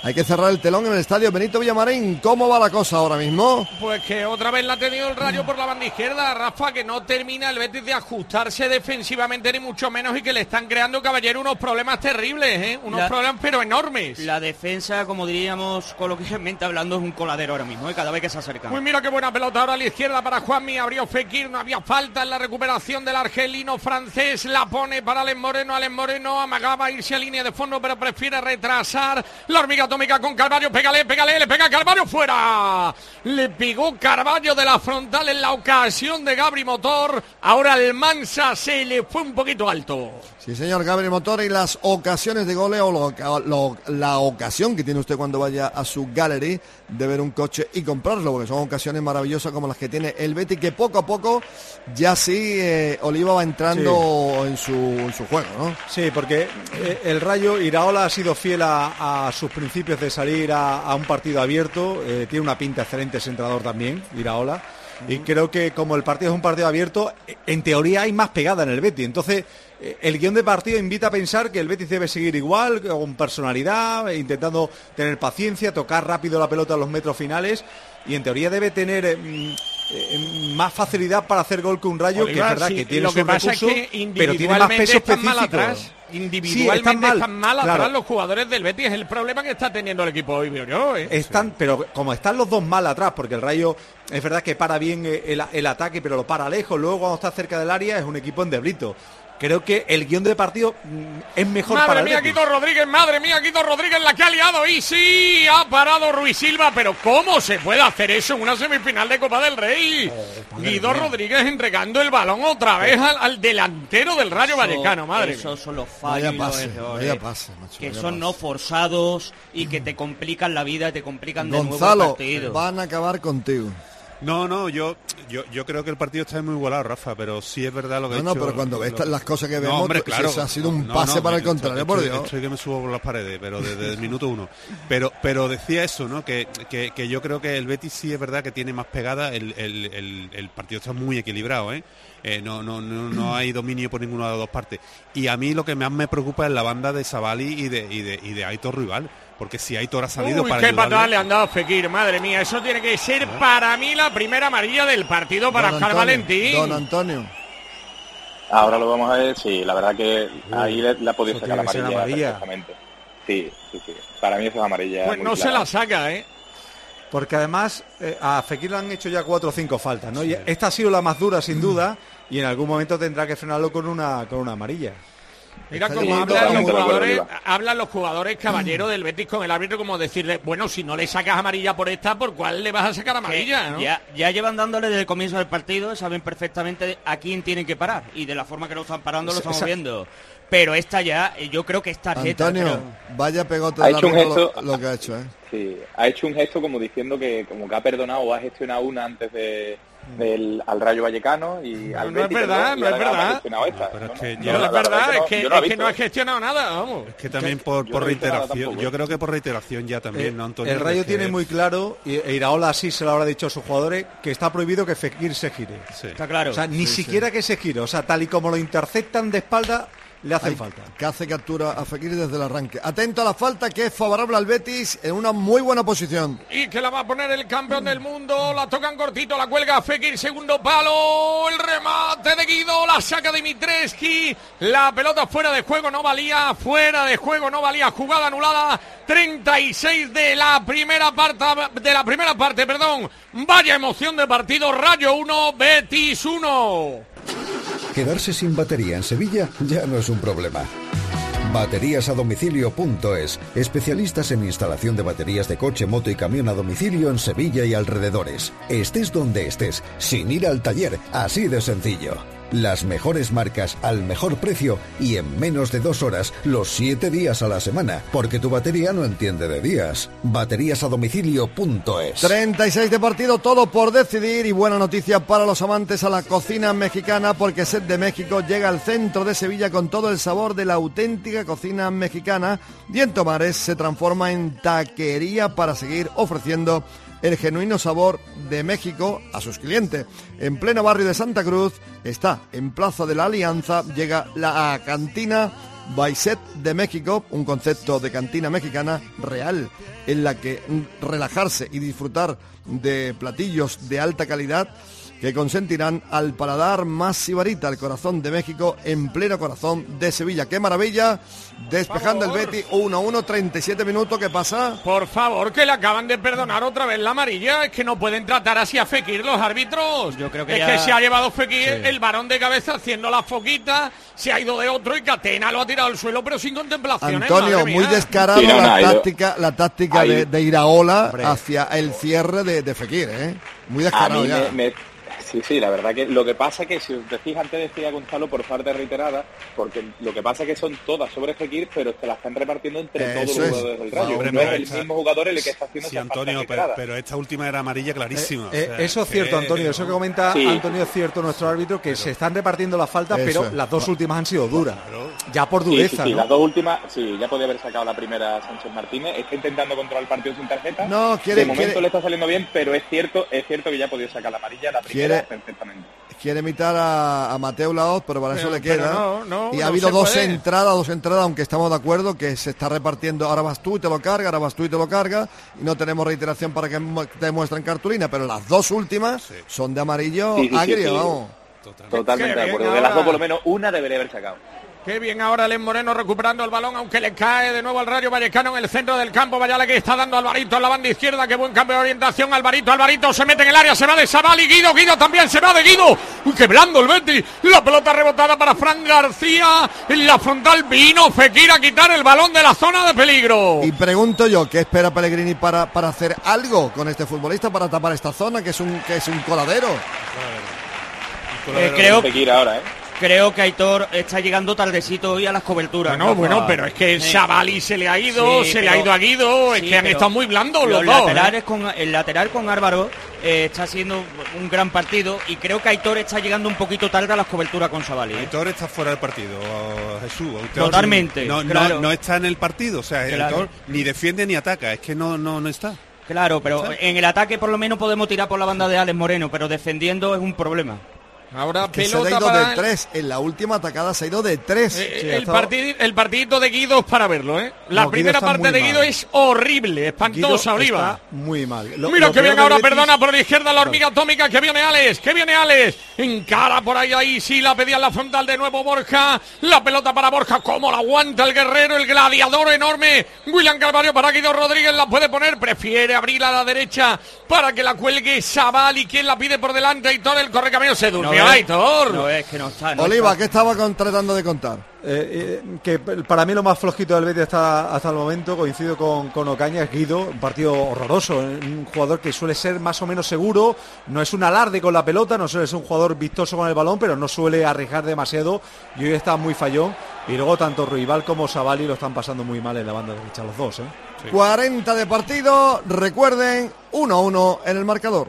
Hay que cerrar el telón en el estadio Benito Villamarín. ¿Cómo va la cosa ahora mismo? Pues que otra vez la ha tenido el Rayo por la banda izquierda, Rafa, que no termina el Betis de ajustarse defensivamente ni mucho menos y que le están creando, Caballero, unos problemas terribles, ¿eh? Unos la, problemas pero enormes. La defensa, como diríamos coloquialmente hablando, es un coladero ahora mismo, ¿eh? Cada vez que se acerca. Uy, mira qué buena pelota ahora a la izquierda para Juanmi, abrió Fekir, no había falta en la recuperación del argelino francés, la pone para Alex Moreno, Alex Moreno amagaba irse a línea de fondo pero prefiere retrasar, la hormiga atómica con Carvalho, pégale, pégale, le pega Carvalho fuera, le pegó Carvalho de la frontal en la ocasión de Gabri Motor, ahora el Mansa se le fue un poquito alto. Sí, señor, Gabri Motor, y las ocasiones de goleo, lo, lo, la ocasión que tiene usted cuando vaya a su gallery de ver un coche y comprarlo, porque son ocasiones maravillosas como las que tiene el Betis, que poco a poco ya sí eh, Oliva va entrando sí. en, su, en su juego, ¿no? Sí, porque eh, el Rayo, Iraola ha sido fiel a, a sus principios de salir a, a un partido abierto, eh, tiene una pinta excelente ese entrenador también, Iraola, uh-huh. y creo que como el partido es un partido abierto, en teoría hay más pegada en el Betis, entonces el guión de partido invita a pensar que el Betis debe seguir igual, con personalidad, intentando tener paciencia, tocar rápido la pelota en los metros finales, y en teoría debe tener eh, eh, más facilidad para hacer gol que un Rayo, Olivar, que es verdad sí, que tiene sus recursos, es que pero tiene más peso específico. Individualmente sí, están mal, están mal atrás, claro. Los jugadores del Betis, es el problema que está teniendo el equipo hoy, yo, ¿eh? Están, sí. Pero como están los dos mal atrás, porque el Rayo es verdad que para bien el, el ataque, pero lo para lejos, luego cuando está cerca del área es un equipo endeblito. Creo que el guión de partido es mejor madre para el mía, Betis. Quito Rodríguez, madre mía, Quito Rodríguez la que ha liado. Y sí, ha parado Ruiz Silva, pero ¿cómo se puede hacer eso en una semifinal de Copa del Rey? Oh, Guido mía. Rodríguez entregando el balón otra vez al, al delantero del Rayo eso, Vallecano, madre. Esos son los fallos, pase, errores, pase, macho, que son pase. no forzados y que te complican la vida, te complican de Gonzalo, nuevo el partido. Van a acabar contigo. No, no, yo, yo yo creo que el partido está muy igualado, Rafa, pero sí es verdad lo que no, he no, dicho. No, pero cuando ves lo... las cosas que vemos, no, hombre, claro, eso ha sido un no, pase no, para me, el contrario, estoy, por Dios. Estoy que me subo por las paredes, pero desde, desde el minuto uno. Pero pero decía eso, ¿no? Que, que, que yo creo que el Betis sí es verdad que tiene más pegada, el, el, el, el partido está muy equilibrado, ¿eh? Eh, no, no, no, no hay dominio por ninguna de las dos partes. Y a mí lo que más me preocupa es la banda de Savali y de, y de, y de Aitor Rival. Porque si Aitor ha salido Uy, para qué ayudarle... patada le han dado a Fekir, madre mía. Eso tiene que ser ¿Eh? para mí la primera amarilla del partido para Oscar Valentín. Don Antonio. Ahora lo vamos a ver, sí, la verdad que Uy, ahí le, le ha podido sacar la amarilla, amarilla. Perfectamente. Sí, sí, sí. Para mí eso es amarilla. Pues no clara. Se la saca, ¿eh? Porque además eh, a Fekir le han hecho ya cuatro o cinco faltas, ¿no? Sí. Y esta ha sido la más dura, sin duda, y en algún momento tendrá que frenarlo con una con una amarilla. Mira cómo hablan los jugadores, hablan los jugadores Caballero del Betis con el árbitro, como decirle, bueno, si no le sacas amarilla por esta, ¿por cuál le vas a sacar amarilla? ¿no? Ya, ya llevan dándole desde el comienzo del partido, saben perfectamente a quién tienen que parar, y de la forma que lo están parando lo estamos Esa... viendo. Pero esta ya, yo creo que es tarjeta. Antonio, pero... vaya pegote ha hecho un gesto, lo, lo que ha hecho, ¿eh? Sí, ha hecho un gesto como diciendo que como que ha perdonado o ha gestionado una antes de... Del, al Rayo Vallecano y no, al no Betis, es verdad, no es verdad. Esta, no, pero es que no, no, no es verdad, es que, no es que no ha gestionado nada, vamos. Es que también por, por reiteración, yo creo que por reiteración ya también, eh, ¿no, Antonio? El Rayo que... tiene muy claro, y Iraola sí se lo habrá dicho a sus jugadores, que está prohibido que Fekir se gire. Sí. Está claro. O sea, ni sí, siquiera sí. que se gire, o sea, tal y como lo interceptan de espalda, le hacen Hay, falta. Que hace captura a Fekir desde el arranque. Atento a la falta, que es favorable al Betis en una muy buena posición. Y que la va a poner el campeón del mundo. La tocan cortito, la cuelga a Fekir, segundo palo. El remate de Guido, la saca Dimitrescu. La pelota fuera de juego, no valía. Fuera de juego, no valía. Jugada anulada. treinta y seis de la primera parte, de la primera parte, perdón. Vaya emoción de partido. Rayo uno, Betis uno. Quedarse sin batería en Sevilla ya no es un problema. Baterías a domicilio punto es, especialistas en instalación de baterías de coche, moto y camión a domicilio en Sevilla y alrededores. Estés donde estés, sin ir al taller, así de sencillo. Las mejores marcas al mejor precio y en menos de dos horas, los siete días a la semana, porque tu batería no entiende de días. Baterías a domicilio punto es. treinta y seis de partido, todo por decidir, y buena noticia para los amantes a la cocina mexicana, porque Set de México llega al centro de Sevilla con todo el sabor de la auténtica cocina mexicana, y en Tomares se transforma en taquería para seguir ofreciendo el genuino sabor de México a sus clientes. En pleno barrio de Santa Cruz está, en Plaza de la Alianza, llega la cantina Baiset de México, un concepto de cantina mexicana real en la que relajarse y disfrutar de platillos de alta calidad que consentirán al paladar más sibarita, el corazón de México en pleno corazón de Sevilla. ¡Qué maravilla! Despejando el Betis, uno a uno, treinta y siete minutos, ¿qué pasa? Por favor, que le acaban de perdonar otra vez la amarilla. Es que no pueden tratar así a Fekir los árbitros. Yo creo que es ya... que se ha llevado Fekir, sí. el varón de cabeza haciendo la foquita, se ha ido de otro y Catena lo ha tirado al suelo, pero sin contemplación. Antonio, muy descarado sí, no, no, la, táctica, la táctica de, de Iraola Hombre. hacia el cierre de, de Fekir, ¿eh? Muy descarado ya. Me, me... Sí, sí, la verdad que lo que pasa es que, si te fijas, antes decía Gonzalo por parte reiterada, porque lo que pasa es que son todas sobre Fekir, pero te la están repartiendo entre todos los jugadores del Rayo. No, no es el esta, mismo jugador el que está haciendo sí, esa Antonio, pero, pero esta última era amarilla clarísima. Eh, o sea, eh, eso es cierto, Antonio, eso que comenta sí. Antonio es cierto, nuestro árbitro, que pero, se están repartiendo las faltas, pero es. las dos últimas han sido duras. Claro. Ya por dureza, sí, sí, sí, ¿no? Las dos últimas, sí, ya podía haber sacado la primera Sánchez Martínez, está intentando controlar el partido sin tarjeta. No, quiere, de momento quiere... le está saliendo bien, pero es cierto, es cierto que ya ha podido sacar la amarilla, la primera quiere... perfectamente. Quiere imitar a, a Mateo Laoz, pero para pero, eso le queda. No, no, y ha no habido dos puede. entradas, dos entradas, aunque estamos de acuerdo que se está repartiendo. Ahora vas tú y te lo carga, ahora vas tú y te lo carga. Y no tenemos reiteración para que te muestren cartulina, pero las dos últimas sí. son de amarillo sí, sí, agrio, sí, sí. vamos. Totalmente, Totalmente de acuerdo. De las dos, por lo menos una debería haber sacado. Qué bien ahora Alex Moreno recuperando el balón, aunque le cae de nuevo al Rayo Vallecano en el centro del campo. Vaya la que está dando Alvarito en la banda izquierda. Qué buen cambio de orientación. Alvarito, Alvarito se mete en el área, se va de Sabali. Guido, Guido también se va de Guido. Uy, quebrando el Betis. La pelota rebotada para Fran García. En la frontal vino Fekir a quitar el balón de la zona de peligro. Y pregunto yo, ¿qué espera Pellegrini para, para hacer algo con este futbolista, para tapar esta zona, que es un, que es un coladero? Un coladero. Eh, creo Fekir ahora, ¿eh? Creo que Aitor está llegando tardecito hoy a las coberturas. No, ¿no? Bueno, pero es que Sabali se le ha ido, sí, se pero, le ha ido a Guido, sí, es que han estado muy blandos los, los dos. Laterales ¿eh? con, el lateral con Álvaro eh, está haciendo un gran partido y creo que Aitor está llegando un poquito tarde a las coberturas con Sabali. ¿eh? Aitor está fuera del partido, Jesús. Aitor Totalmente. No, claro. no, no está en el partido, o sea, claro. Aitor ni defiende ni ataca, es que no, no, no está. Claro, pero ¿sabes? En el ataque por lo menos podemos tirar por la banda de Alex Moreno, pero defendiendo es un problema. Ahora que pelota se ha ido para de tres, en la última atacada se ha ido de tres. Eh, sí, el, estado... partid, el partidito de Guido es para verlo, ¿eh? La no, primera parte de Guido mal. Es horrible, espantosa, Oliva. Muy mal. Lo, Mira lo que bien ahora, Betis... perdona, por la izquierda la hormiga atómica, que viene Alex, que viene Alex. Encara por ahí, ahí sí, la pedía en la frontal de nuevo Borja. La pelota para Borja, cómo la aguanta el guerrero, el gladiador enorme. William Calvario para Guido Rodríguez, la puede poner, prefiere abrir a la derecha para que la cuelgue Sabali. ¿Quién la pide por delante? Aitor, el correcamino, se durmió, no Aitor. No es que no está, no Oliva, está. ¿qué estaba con, tratando de contar? Eh, eh, que para mí lo más flojito del Betis hasta, hasta el momento, coincido con, con Ocaña, es Guido, un partido horroroso, un jugador que suele ser más o menos seguro, no es un alarde con la pelota, no suele ser un jugador vistoso con el balón, pero no suele arriesgar demasiado y hoy está muy fallón. Y luego tanto Ruibal como Sabali lo están pasando muy mal en la banda derecha, los dos, ¿eh? Sí. cuarenta de partido, recuerden, uno a uno en el marcador.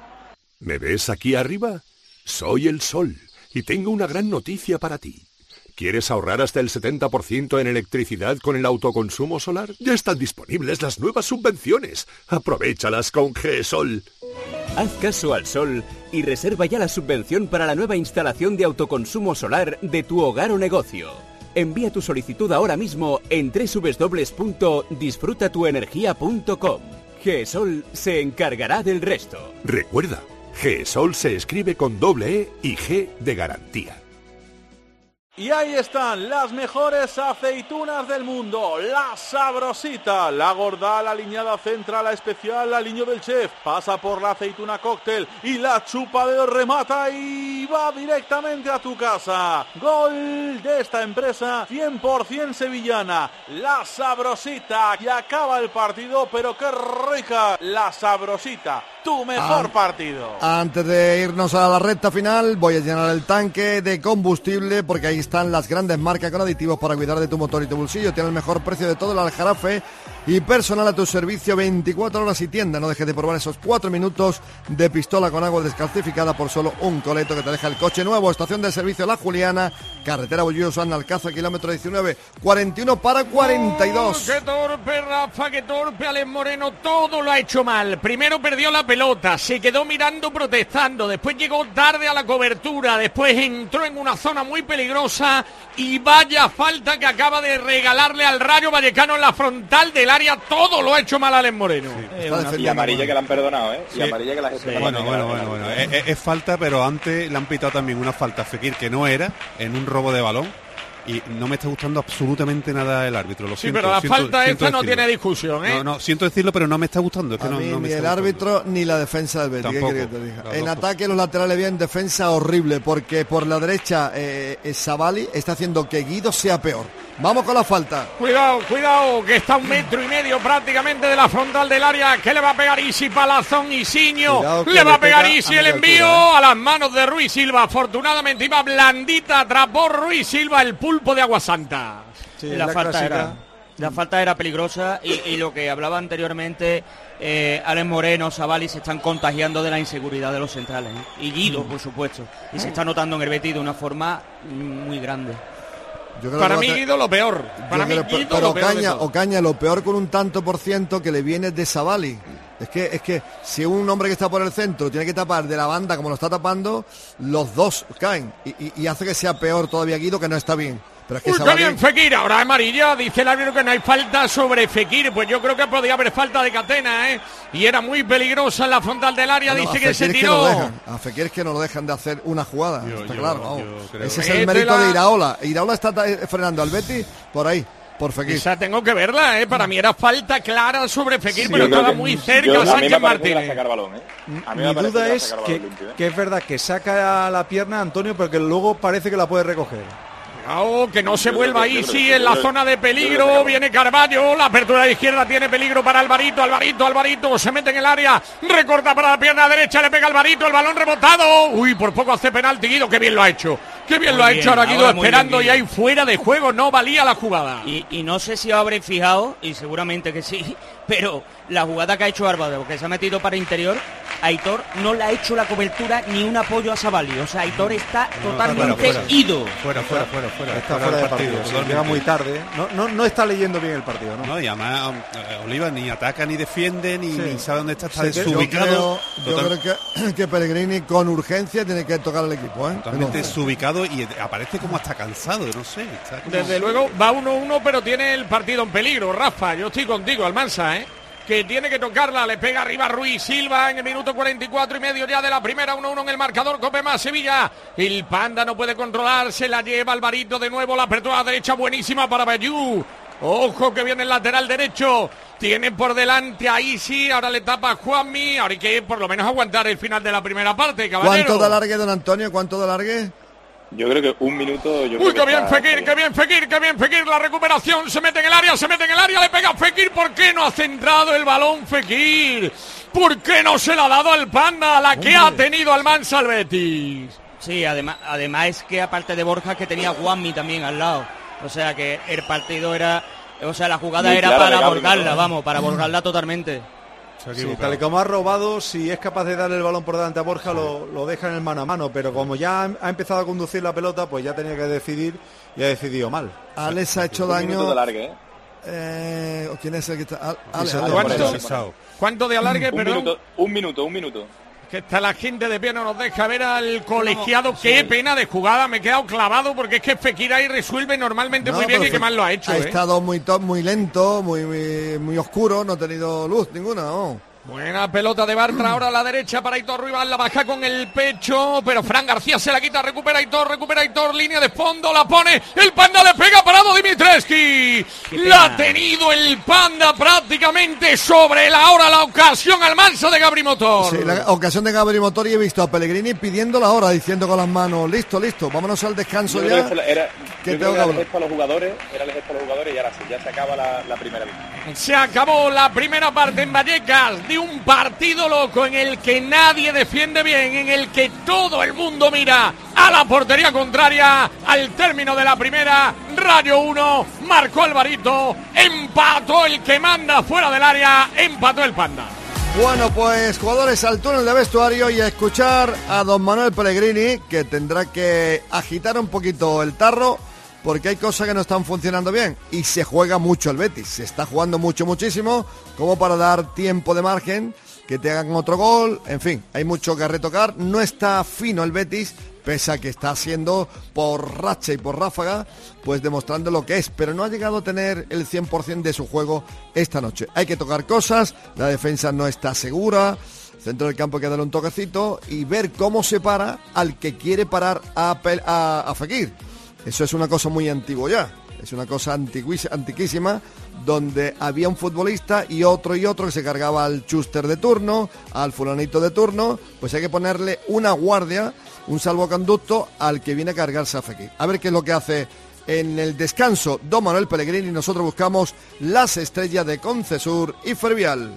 ¿Me ves aquí arriba? Soy el Sol y tengo una gran noticia para ti. ¿Quieres ahorrar hasta el setenta por ciento en electricidad con el autoconsumo solar? Ya están disponibles las nuevas subvenciones. Aprovéchalas con GESOL. Haz caso al sol y reserva ya la subvención para la nueva instalación de autoconsumo solar de tu hogar o negocio. Envía tu solicitud ahora mismo en doble u doble u doble u punto disfruta tu energía punto com. GESOL se encargará del resto. Recuerda, GESOL se escribe con doble E y G de garantía. Y ahí están las mejores aceitunas del mundo, la Sabrosita, la gorda, la aliñada central, la especial, la aliño del chef, pasa por la aceituna cóctel y la chupa de remata y va directamente a tu casa. Gol de esta empresa cien por ciento sevillana, la Sabrosita, y acaba el partido, pero qué rica, la Sabrosita, tu mejor ah, partido. Antes de irnos a la recta final, voy a llenar el tanque de combustible porque ahí están las grandes marcas con aditivos para cuidar de tu motor y tu bolsillo. Tiene el mejor precio de todo el Aljarafe y personal a tu servicio veinticuatro horas y tienda. No dejes de probar esos cuatro minutos de pistola con agua descalcificada por solo un coleto que te deja el coche nuevo. Estación de servicio La Juliana, carretera Bollullo San Alcázar, kilómetro diecinueve, cuarenta y uno para cuarenta y dos. Oh, qué torpe Rafa, qué torpe Alex Moreno, todo lo ha hecho mal. Primero perdió la pelota, se quedó mirando protestando, después llegó tarde a la cobertura, después entró en una zona muy peligrosa peligrosa y vaya falta que acaba de regalarle al Rayo Vallecano en la frontal del área. Todo lo ha hecho mal Alex Moreno. Sí. Eh, una, y amarilla que le han perdonado, ¿eh? Sí. Y amarilla que la sí. Bueno, bueno, bueno, bueno. Es, es, es falta, pero antes le han pitado también una falta a Fekir que no era, en un robo de balón. Y no me está gustando absolutamente nada el árbitro, lo sí, siento. Sí, pero la siento, falta siento esta no decirlo. tiene discusión, ¿eh? No, no, siento decirlo, pero no me está gustando. Es que a no, mí no me ni está el gustando. árbitro ni la defensa del Betis. Tampoco, ¿Qué quieres que te diga? En dos ataque los laterales bien, defensa horrible, porque por la derecha eh, Savali está haciendo que Guido sea peor. Vamos con la falta. Cuidado, cuidado, que está a un metro y medio prácticamente de la frontal del área. Que le va a pegar Isi Palazón Isiño. Le va a pegar Isi el envío altura, ¿eh? A las manos de Ruiz Silva. Afortunadamente iba blandita, atrapó Ruiz Silva el pulpo de Agua Santa. Sí, la, la, falta era, la falta era peligrosa y, y lo que hablaba anteriormente, eh, Alex Moreno, Savali se están contagiando de la inseguridad de los centrales, ¿eh? Y Guido, por supuesto. Y se está notando en el Betis de una forma muy grande. Yo creo para mí te... Guido lo peor. Para mí creo, Guido pero lo Ocaña, peor Ocaña lo peor con un tanto por ciento que le viene de Savali. Es que, es que si un hombre que está por el centro tiene que tapar de la banda como lo está tapando, los dos caen. Y, y, y hace que sea peor todavía Guido, que no está bien. Pero es que Uy, Savali... qué bien Fekir, ahora amarilla, dice el árbitro que no hay falta sobre Fekir, pues yo creo que podía haber falta de Catena, ¿eh? Y era muy peligrosa en la frontal del área, bueno, dice que se tiró. Es que no a Fekir es que no lo dejan de hacer una jugada, yo, está yo, claro. Yo Ese es el este mérito la... de Iraola. Iraola está frenando al Betis por ahí. Por Fekir. Esa tengo que verla, ¿eh? Para mí era falta clara sobre Fekir, sí, pero estaba que, muy cerca Sánchez Martínez. Sacar balón, ¿eh? A mí Mi me duda que es que, limpio, ¿eh? que es verdad que saca la pierna Antonio, pero que luego parece que la puede recoger. Oh, que no se yo vuelva ahí, sí, en la zona de peligro, viene Carballo, la apertura de izquierda tiene peligro para Alvarito, Alvarito, Alvarito, se mete en el área, recorta para la pierna derecha, le pega Alvarito, el balón rebotado, uy, por poco hace penalti Guido, qué bien lo ha hecho, qué bien muy lo ha bien, hecho ahora Guido esperando bien, y ahí fuera de juego, no valía la jugada. Y, y no sé si habréis fijado, y seguramente que sí, pero la jugada que ha hecho Álvaro, que se ha metido para interior, Aitor no le ha hecho la cobertura ni un apoyo a Savali, o sea, Aitor está no, totalmente fuera, fuera, ido. Fuera, fuera, fuera, fuera. Está fuera, fuera del partido, partido llega muy tarde, no, no, no está leyendo bien el partido, ¿no? No, y además eh, Oliva ni ataca, ni defiende, ni, sí. ni sabe dónde está, está sí, desubicado. Yo creo, yo creo que, que Pellegrini con urgencia tiene que tocar al equipo, ¿eh? Totalmente no. desubicado y aparece como hasta cansado, no sé. Está como... Desde luego va uno uno, pero tiene el partido en peligro, Rafa, yo estoy contigo, Almansa, ¿eh? Que tiene que tocarla, le pega arriba Ruiz Silva en el minuto cuarenta y cuatro y medio ya de la primera, uno uno en el marcador, Cope más Sevilla, el Panda no puede controlarse, la lleva Alvarito de nuevo, la apertura a la derecha buenísima para Bayú, ojo que viene el lateral derecho, tiene por delante a Isi, ahora le tapa a Juanmi, ahora hay que por lo menos aguantar el final de la primera parte, caballero. ¿Cuánto de alargue, don Antonio? ¿Cuánto de alargue? Yo creo que un minuto... Yo Uy, creo qué bien Fekir, qué bien Fekir, qué bien Fekir, la recuperación, se mete en el área, se mete en el área, le pega a Fekir, ¿por qué no ha centrado el balón Fekir? ¿Por qué no se la ha dado al Panda, la que ha tenido al Mansa al Betis? Sí, además, además es que aparte de Borja que tenía Juanmi también al lado, o sea que el partido era, o sea la jugada muy era para abordarla, vamos, para abordarla totalmente. Sí, tal y como ha robado, si es capaz de darle el balón por delante a Borja, sí. lo, lo deja en el mano a mano, pero como ya ha empezado a conducir la pelota, pues ya tenía que decidir y ha decidido mal. Alex ha hecho un daño. De largue, ¿eh? Eh, ¿Quién es el que está? Al, Ale, Ale, ¿Cuánto, ¿Cuánto de alargue? Un perdón? minuto, un minuto, un minuto. Que está la gente de pie, no nos deja ver al colegiado. No, qué sí. pena de jugada, me he quedado clavado porque es que Fekir ahí resuelve normalmente no, muy bien y que mal lo ha hecho. Ha ¿eh? estado muy top, muy lento, muy, muy, muy oscuro, no ha tenido luz ninguna, no. Buena pelota de Bartra, ahora a la derecha para Aitor Ruibal, la baja con el pecho, pero Fran García se la quita, recupera Aitor, recupera Aitor, línea de fondo, la pone, el Panda le pega, parado Dimitrescu, la ha tenido el Panda prácticamente sobre la hora, la ocasión al Mansa de Gabri Motor. Sí, la ocasión de Gabri Motor y he visto a Pellegrini pidiendo la hora, diciendo con las manos, listo, listo, vámonos al descanso yo ya. Creo que era, que yo creo que era el gesto a los jugadores, era el gesto a los jugadores y ahora sí, ya se acaba la, la primera línea. Se acabó la primera parte en Vallecas. Un partido loco en el que nadie defiende bien, en el que todo el mundo mira a la portería contraria. Al término de la primera, Rayo uno, marcó Alvarito, empató el que manda fuera del área, empató el Panda. Bueno, pues jugadores al túnel de vestuario y a escuchar a don Manuel Pellegrini, que tendrá que agitar un poquito el tarro porque hay cosas que no están funcionando bien y se juega mucho el Betis, se está jugando mucho, muchísimo, como para dar tiempo de margen que te hagan otro gol, en fin, hay mucho que retocar. No está fino el Betis, pese a que está haciendo por racha y por ráfaga, pues demostrando lo que es, pero no ha llegado a tener el cien por ciento de su juego esta noche. Hay que tocar cosas, la defensa no está segura, centro del campo hay que darle un toquecito y ver cómo se para al que quiere parar a, a, a Fekir. Eso es una cosa muy antigua ya, es una cosa antiquísima, donde había un futbolista y otro y otro que se cargaba al Schuster de turno, al fulanito de turno, pues hay que ponerle una guardia, un salvoconducto al que viene a cargarse a Fekir. A ver qué es lo que hace en el descanso don Manuel Pellegrini. Nosotros buscamos las estrellas de Concesur y Fervial.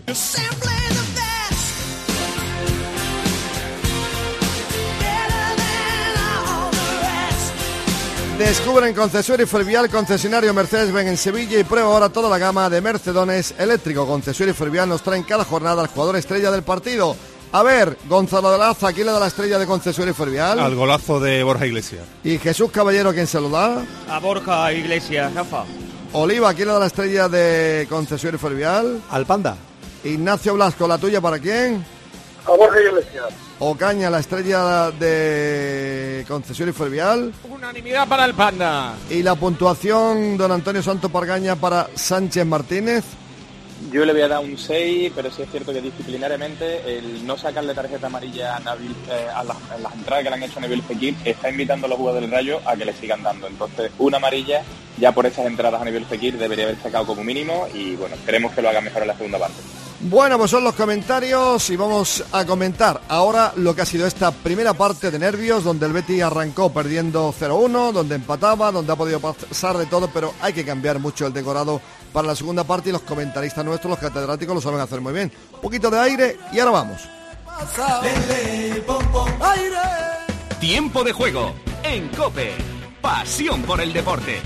Descubren Concesur y Fervial, concesionario Mercedes-Benz en Sevilla, y prueba ahora toda la gama de Mercedones eléctrico. Concesur y Fervial nos traen cada jornada al jugador estrella del partido. A ver, Gonzalo de Laza, ¿quién le da la estrella de Concesur y Fervial? Al golazo de Borja Iglesias. ¿Y Jesús Caballero, quién se lo da? A Borja Iglesias, Rafa. Oliva, ¿quién le da la estrella de Concesur y Fervial? Al Panda. Ignacio Blasco, ¿la tuya para quién? A Borja Iglesias. Ocaña, la estrella de Concesur y Fervial. Unanimidad para el Panda. Y la puntuación, don Antonio Santo Pargaña, para Sánchez Martínez. Yo le voy a dar un seis, pero sí es cierto que disciplinariamente el no sacarle tarjeta amarilla a, Nabil, eh, a, las, a las entradas que le han hecho a Nabil Fekir está invitando a los jugadores del Rayo a que le sigan dando. Entonces, una amarilla ya por esas entradas a Nabil Fekir debería haber sacado como mínimo y bueno, esperemos que lo haga mejor en la segunda parte. Bueno, pues son los comentarios y vamos a comentar ahora lo que ha sido esta primera parte de nervios, donde el Betis arrancó perdiendo cero uno, donde empataba, donde ha podido pasar de todo, pero hay que cambiar mucho el decorado para la segunda parte y los comentaristas nuestros, los catedráticos, lo saben hacer muy bien. Un poquito de aire y ahora vamos. Tiempo de juego en COPE. Pasión por el deporte.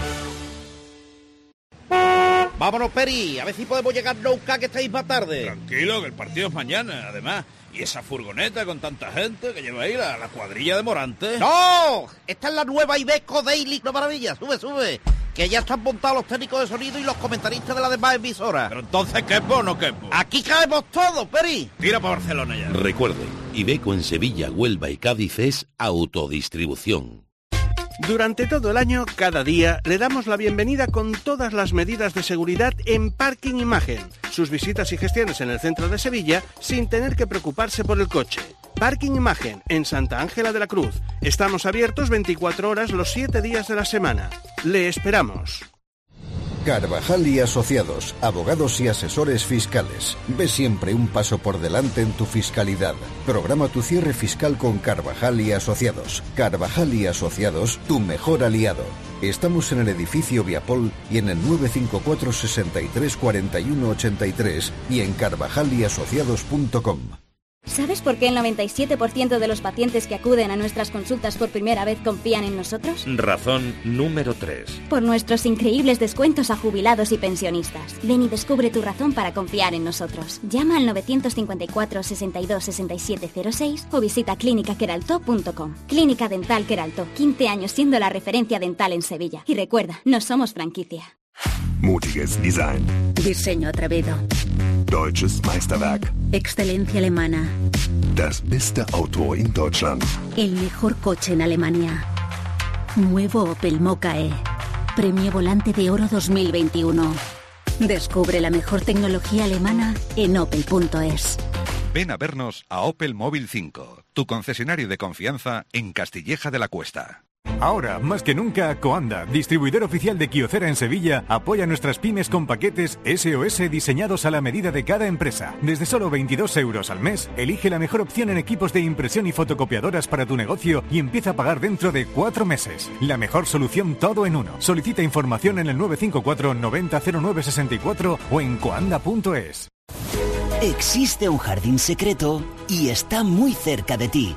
Vámonos, Peri, a ver si podemos llegar nunca, que estáis más tarde. Tranquilo, que el partido es mañana, además. Y esa furgoneta con tanta gente que lleva ahí la, la cuadrilla de Morante. ¡No! Esta es la nueva Iveco Daily, no maravilla, sube, sube. Que ya están montados los técnicos de sonido y los comentaristas de las demás emisoras. Pero entonces, ¿quepo o no quepo? Aquí caemos todos, Peri. Tira para Barcelona ya. Recuerden, Iveco en Sevilla, Huelva y Cádiz es autodistribución. Durante todo el año, cada día, le damos la bienvenida con todas las medidas de seguridad en Parking Imagen. Sus visitas y gestiones en el centro de Sevilla sin tener que preocuparse por el coche. Parking Imagen, en Santa Ángela de la Cruz. Estamos abiertos veinticuatro horas los siete días de la semana. Le esperamos. Carvajal y Asociados, abogados y asesores fiscales. Ve siempre un paso por delante en tu fiscalidad. Programa tu cierre fiscal con Carvajal y Asociados. Carvajal y Asociados, tu mejor aliado. Estamos en el edificio Viapol y en el nueve cinco cuatro, sesenta y tres, cuarenta y uno, ochenta y tres y en carvajal y asociados punto com. ¿Sabes por qué el noventa y siete por ciento de los pacientes que acuden a nuestras consultas por primera vez confían en nosotros? Razón número tres. Por nuestros increíbles descuentos a jubilados y pensionistas. Ven y descubre tu razón para confiar en nosotros. Llama al nueve cinco cuatro, sesenta y dos, sesenta y siete cero seis o visita clínica queralto punto com. Clínica Dental Queralto, quince años siendo la referencia dental en Sevilla. Y recuerda, no somos franquicia. Mutiges Design. Diseño atrevido. Deutsches Meisterwerk. Excelencia alemana. Das beste Auto in Deutschland. El mejor coche en Alemania. Nuevo Opel Mokka E. Premio Volante de Oro dos mil veintiuno. Descubre la mejor tecnología alemana en opel punto es. Ven a vernos a Opel Móvil cinco, tu concesionario de confianza en Castilleja de la Cuesta. Ahora, más que nunca, Coanda, distribuidor oficial de Kyocera en Sevilla, apoya a nuestras pymes con paquetes S O S diseñados a la medida de cada empresa. Desde solo veintidós euros al mes, elige la mejor opción en equipos de impresión y fotocopiadoras para tu negocio y empieza a pagar dentro de cuatro meses. La mejor solución todo en uno. Solicita información en el nueve cinco cuatro, noventa, cero nueve sesenta y cuatro o en coanda punto es. Existe un jardín secreto y está muy cerca de ti.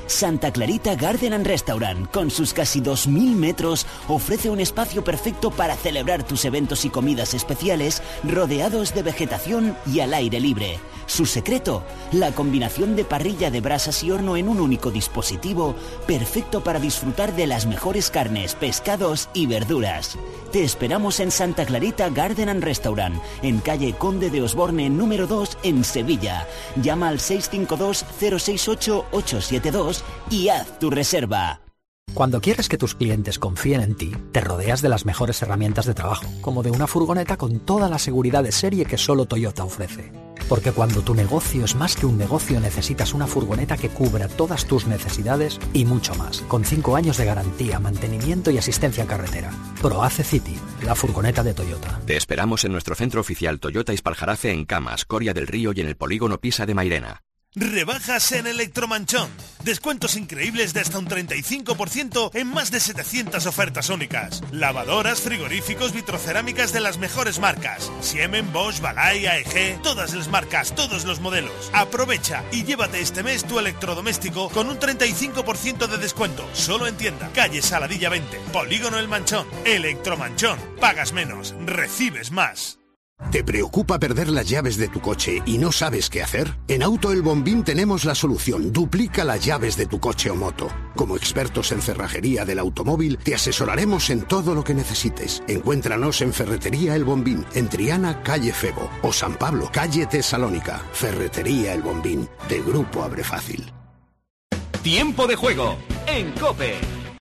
Santa Clarita Garden and Restaurant, con sus casi dos mil metros, ofrece un espacio perfecto para celebrar tus eventos y comidas especiales, rodeados de vegetación y al aire libre. Su secreto, la combinación de parrilla de brasas y horno en un único dispositivo, perfecto para disfrutar de las mejores carnes, pescados y verduras. Te esperamos en Santa Clarita Garden and Restaurant, en calle Conde de Osborne número dos, en Sevilla. Llama al seis cinco dos, cero seis ocho, ocho siete dos y haz tu reserva. Cuando quieres que tus clientes confíen en ti, te rodeas de las mejores herramientas de trabajo, como de una furgoneta con toda la seguridad de serie que solo Toyota ofrece. Porque cuando tu negocio es más que un negocio, necesitas una furgoneta que cubra todas tus necesidades y mucho más, con cinco años de garantía, mantenimiento y asistencia en carretera. ProAce City, la furgoneta de Toyota. Te esperamos en nuestro centro oficial Toyota Ispaljarafe en Camas, Coria del Río y en el polígono Pisa de Mairena. Rebajas en Electromanchón. Descuentos increíbles de hasta un treinta y cinco por ciento en más de setecientas ofertas únicas. Lavadoras, frigoríficos, vitrocerámicas de las mejores marcas. Siemens, Bosch, Balay, A E G, todas las marcas, todos los modelos. Aprovecha y llévate este mes tu electrodoméstico con un treinta y cinco por ciento de descuento. Solo en tienda. Calle Saladilla veinte, Polígono El Manchón. Electromanchón. Pagas menos, recibes más. ¿Te preocupa perder las llaves de tu coche y no sabes qué hacer? En Auto El Bombín tenemos la solución. Duplica las llaves de tu coche o moto. Como expertos en cerrajería del automóvil, te asesoraremos en todo lo que necesites. Encuéntranos en Ferretería El Bombín, en Triana, calle Febo, o San Pablo, calle Tesalónica. Ferretería El Bombín, de Grupo Abre Fácil. Tiempo de juego en COPE.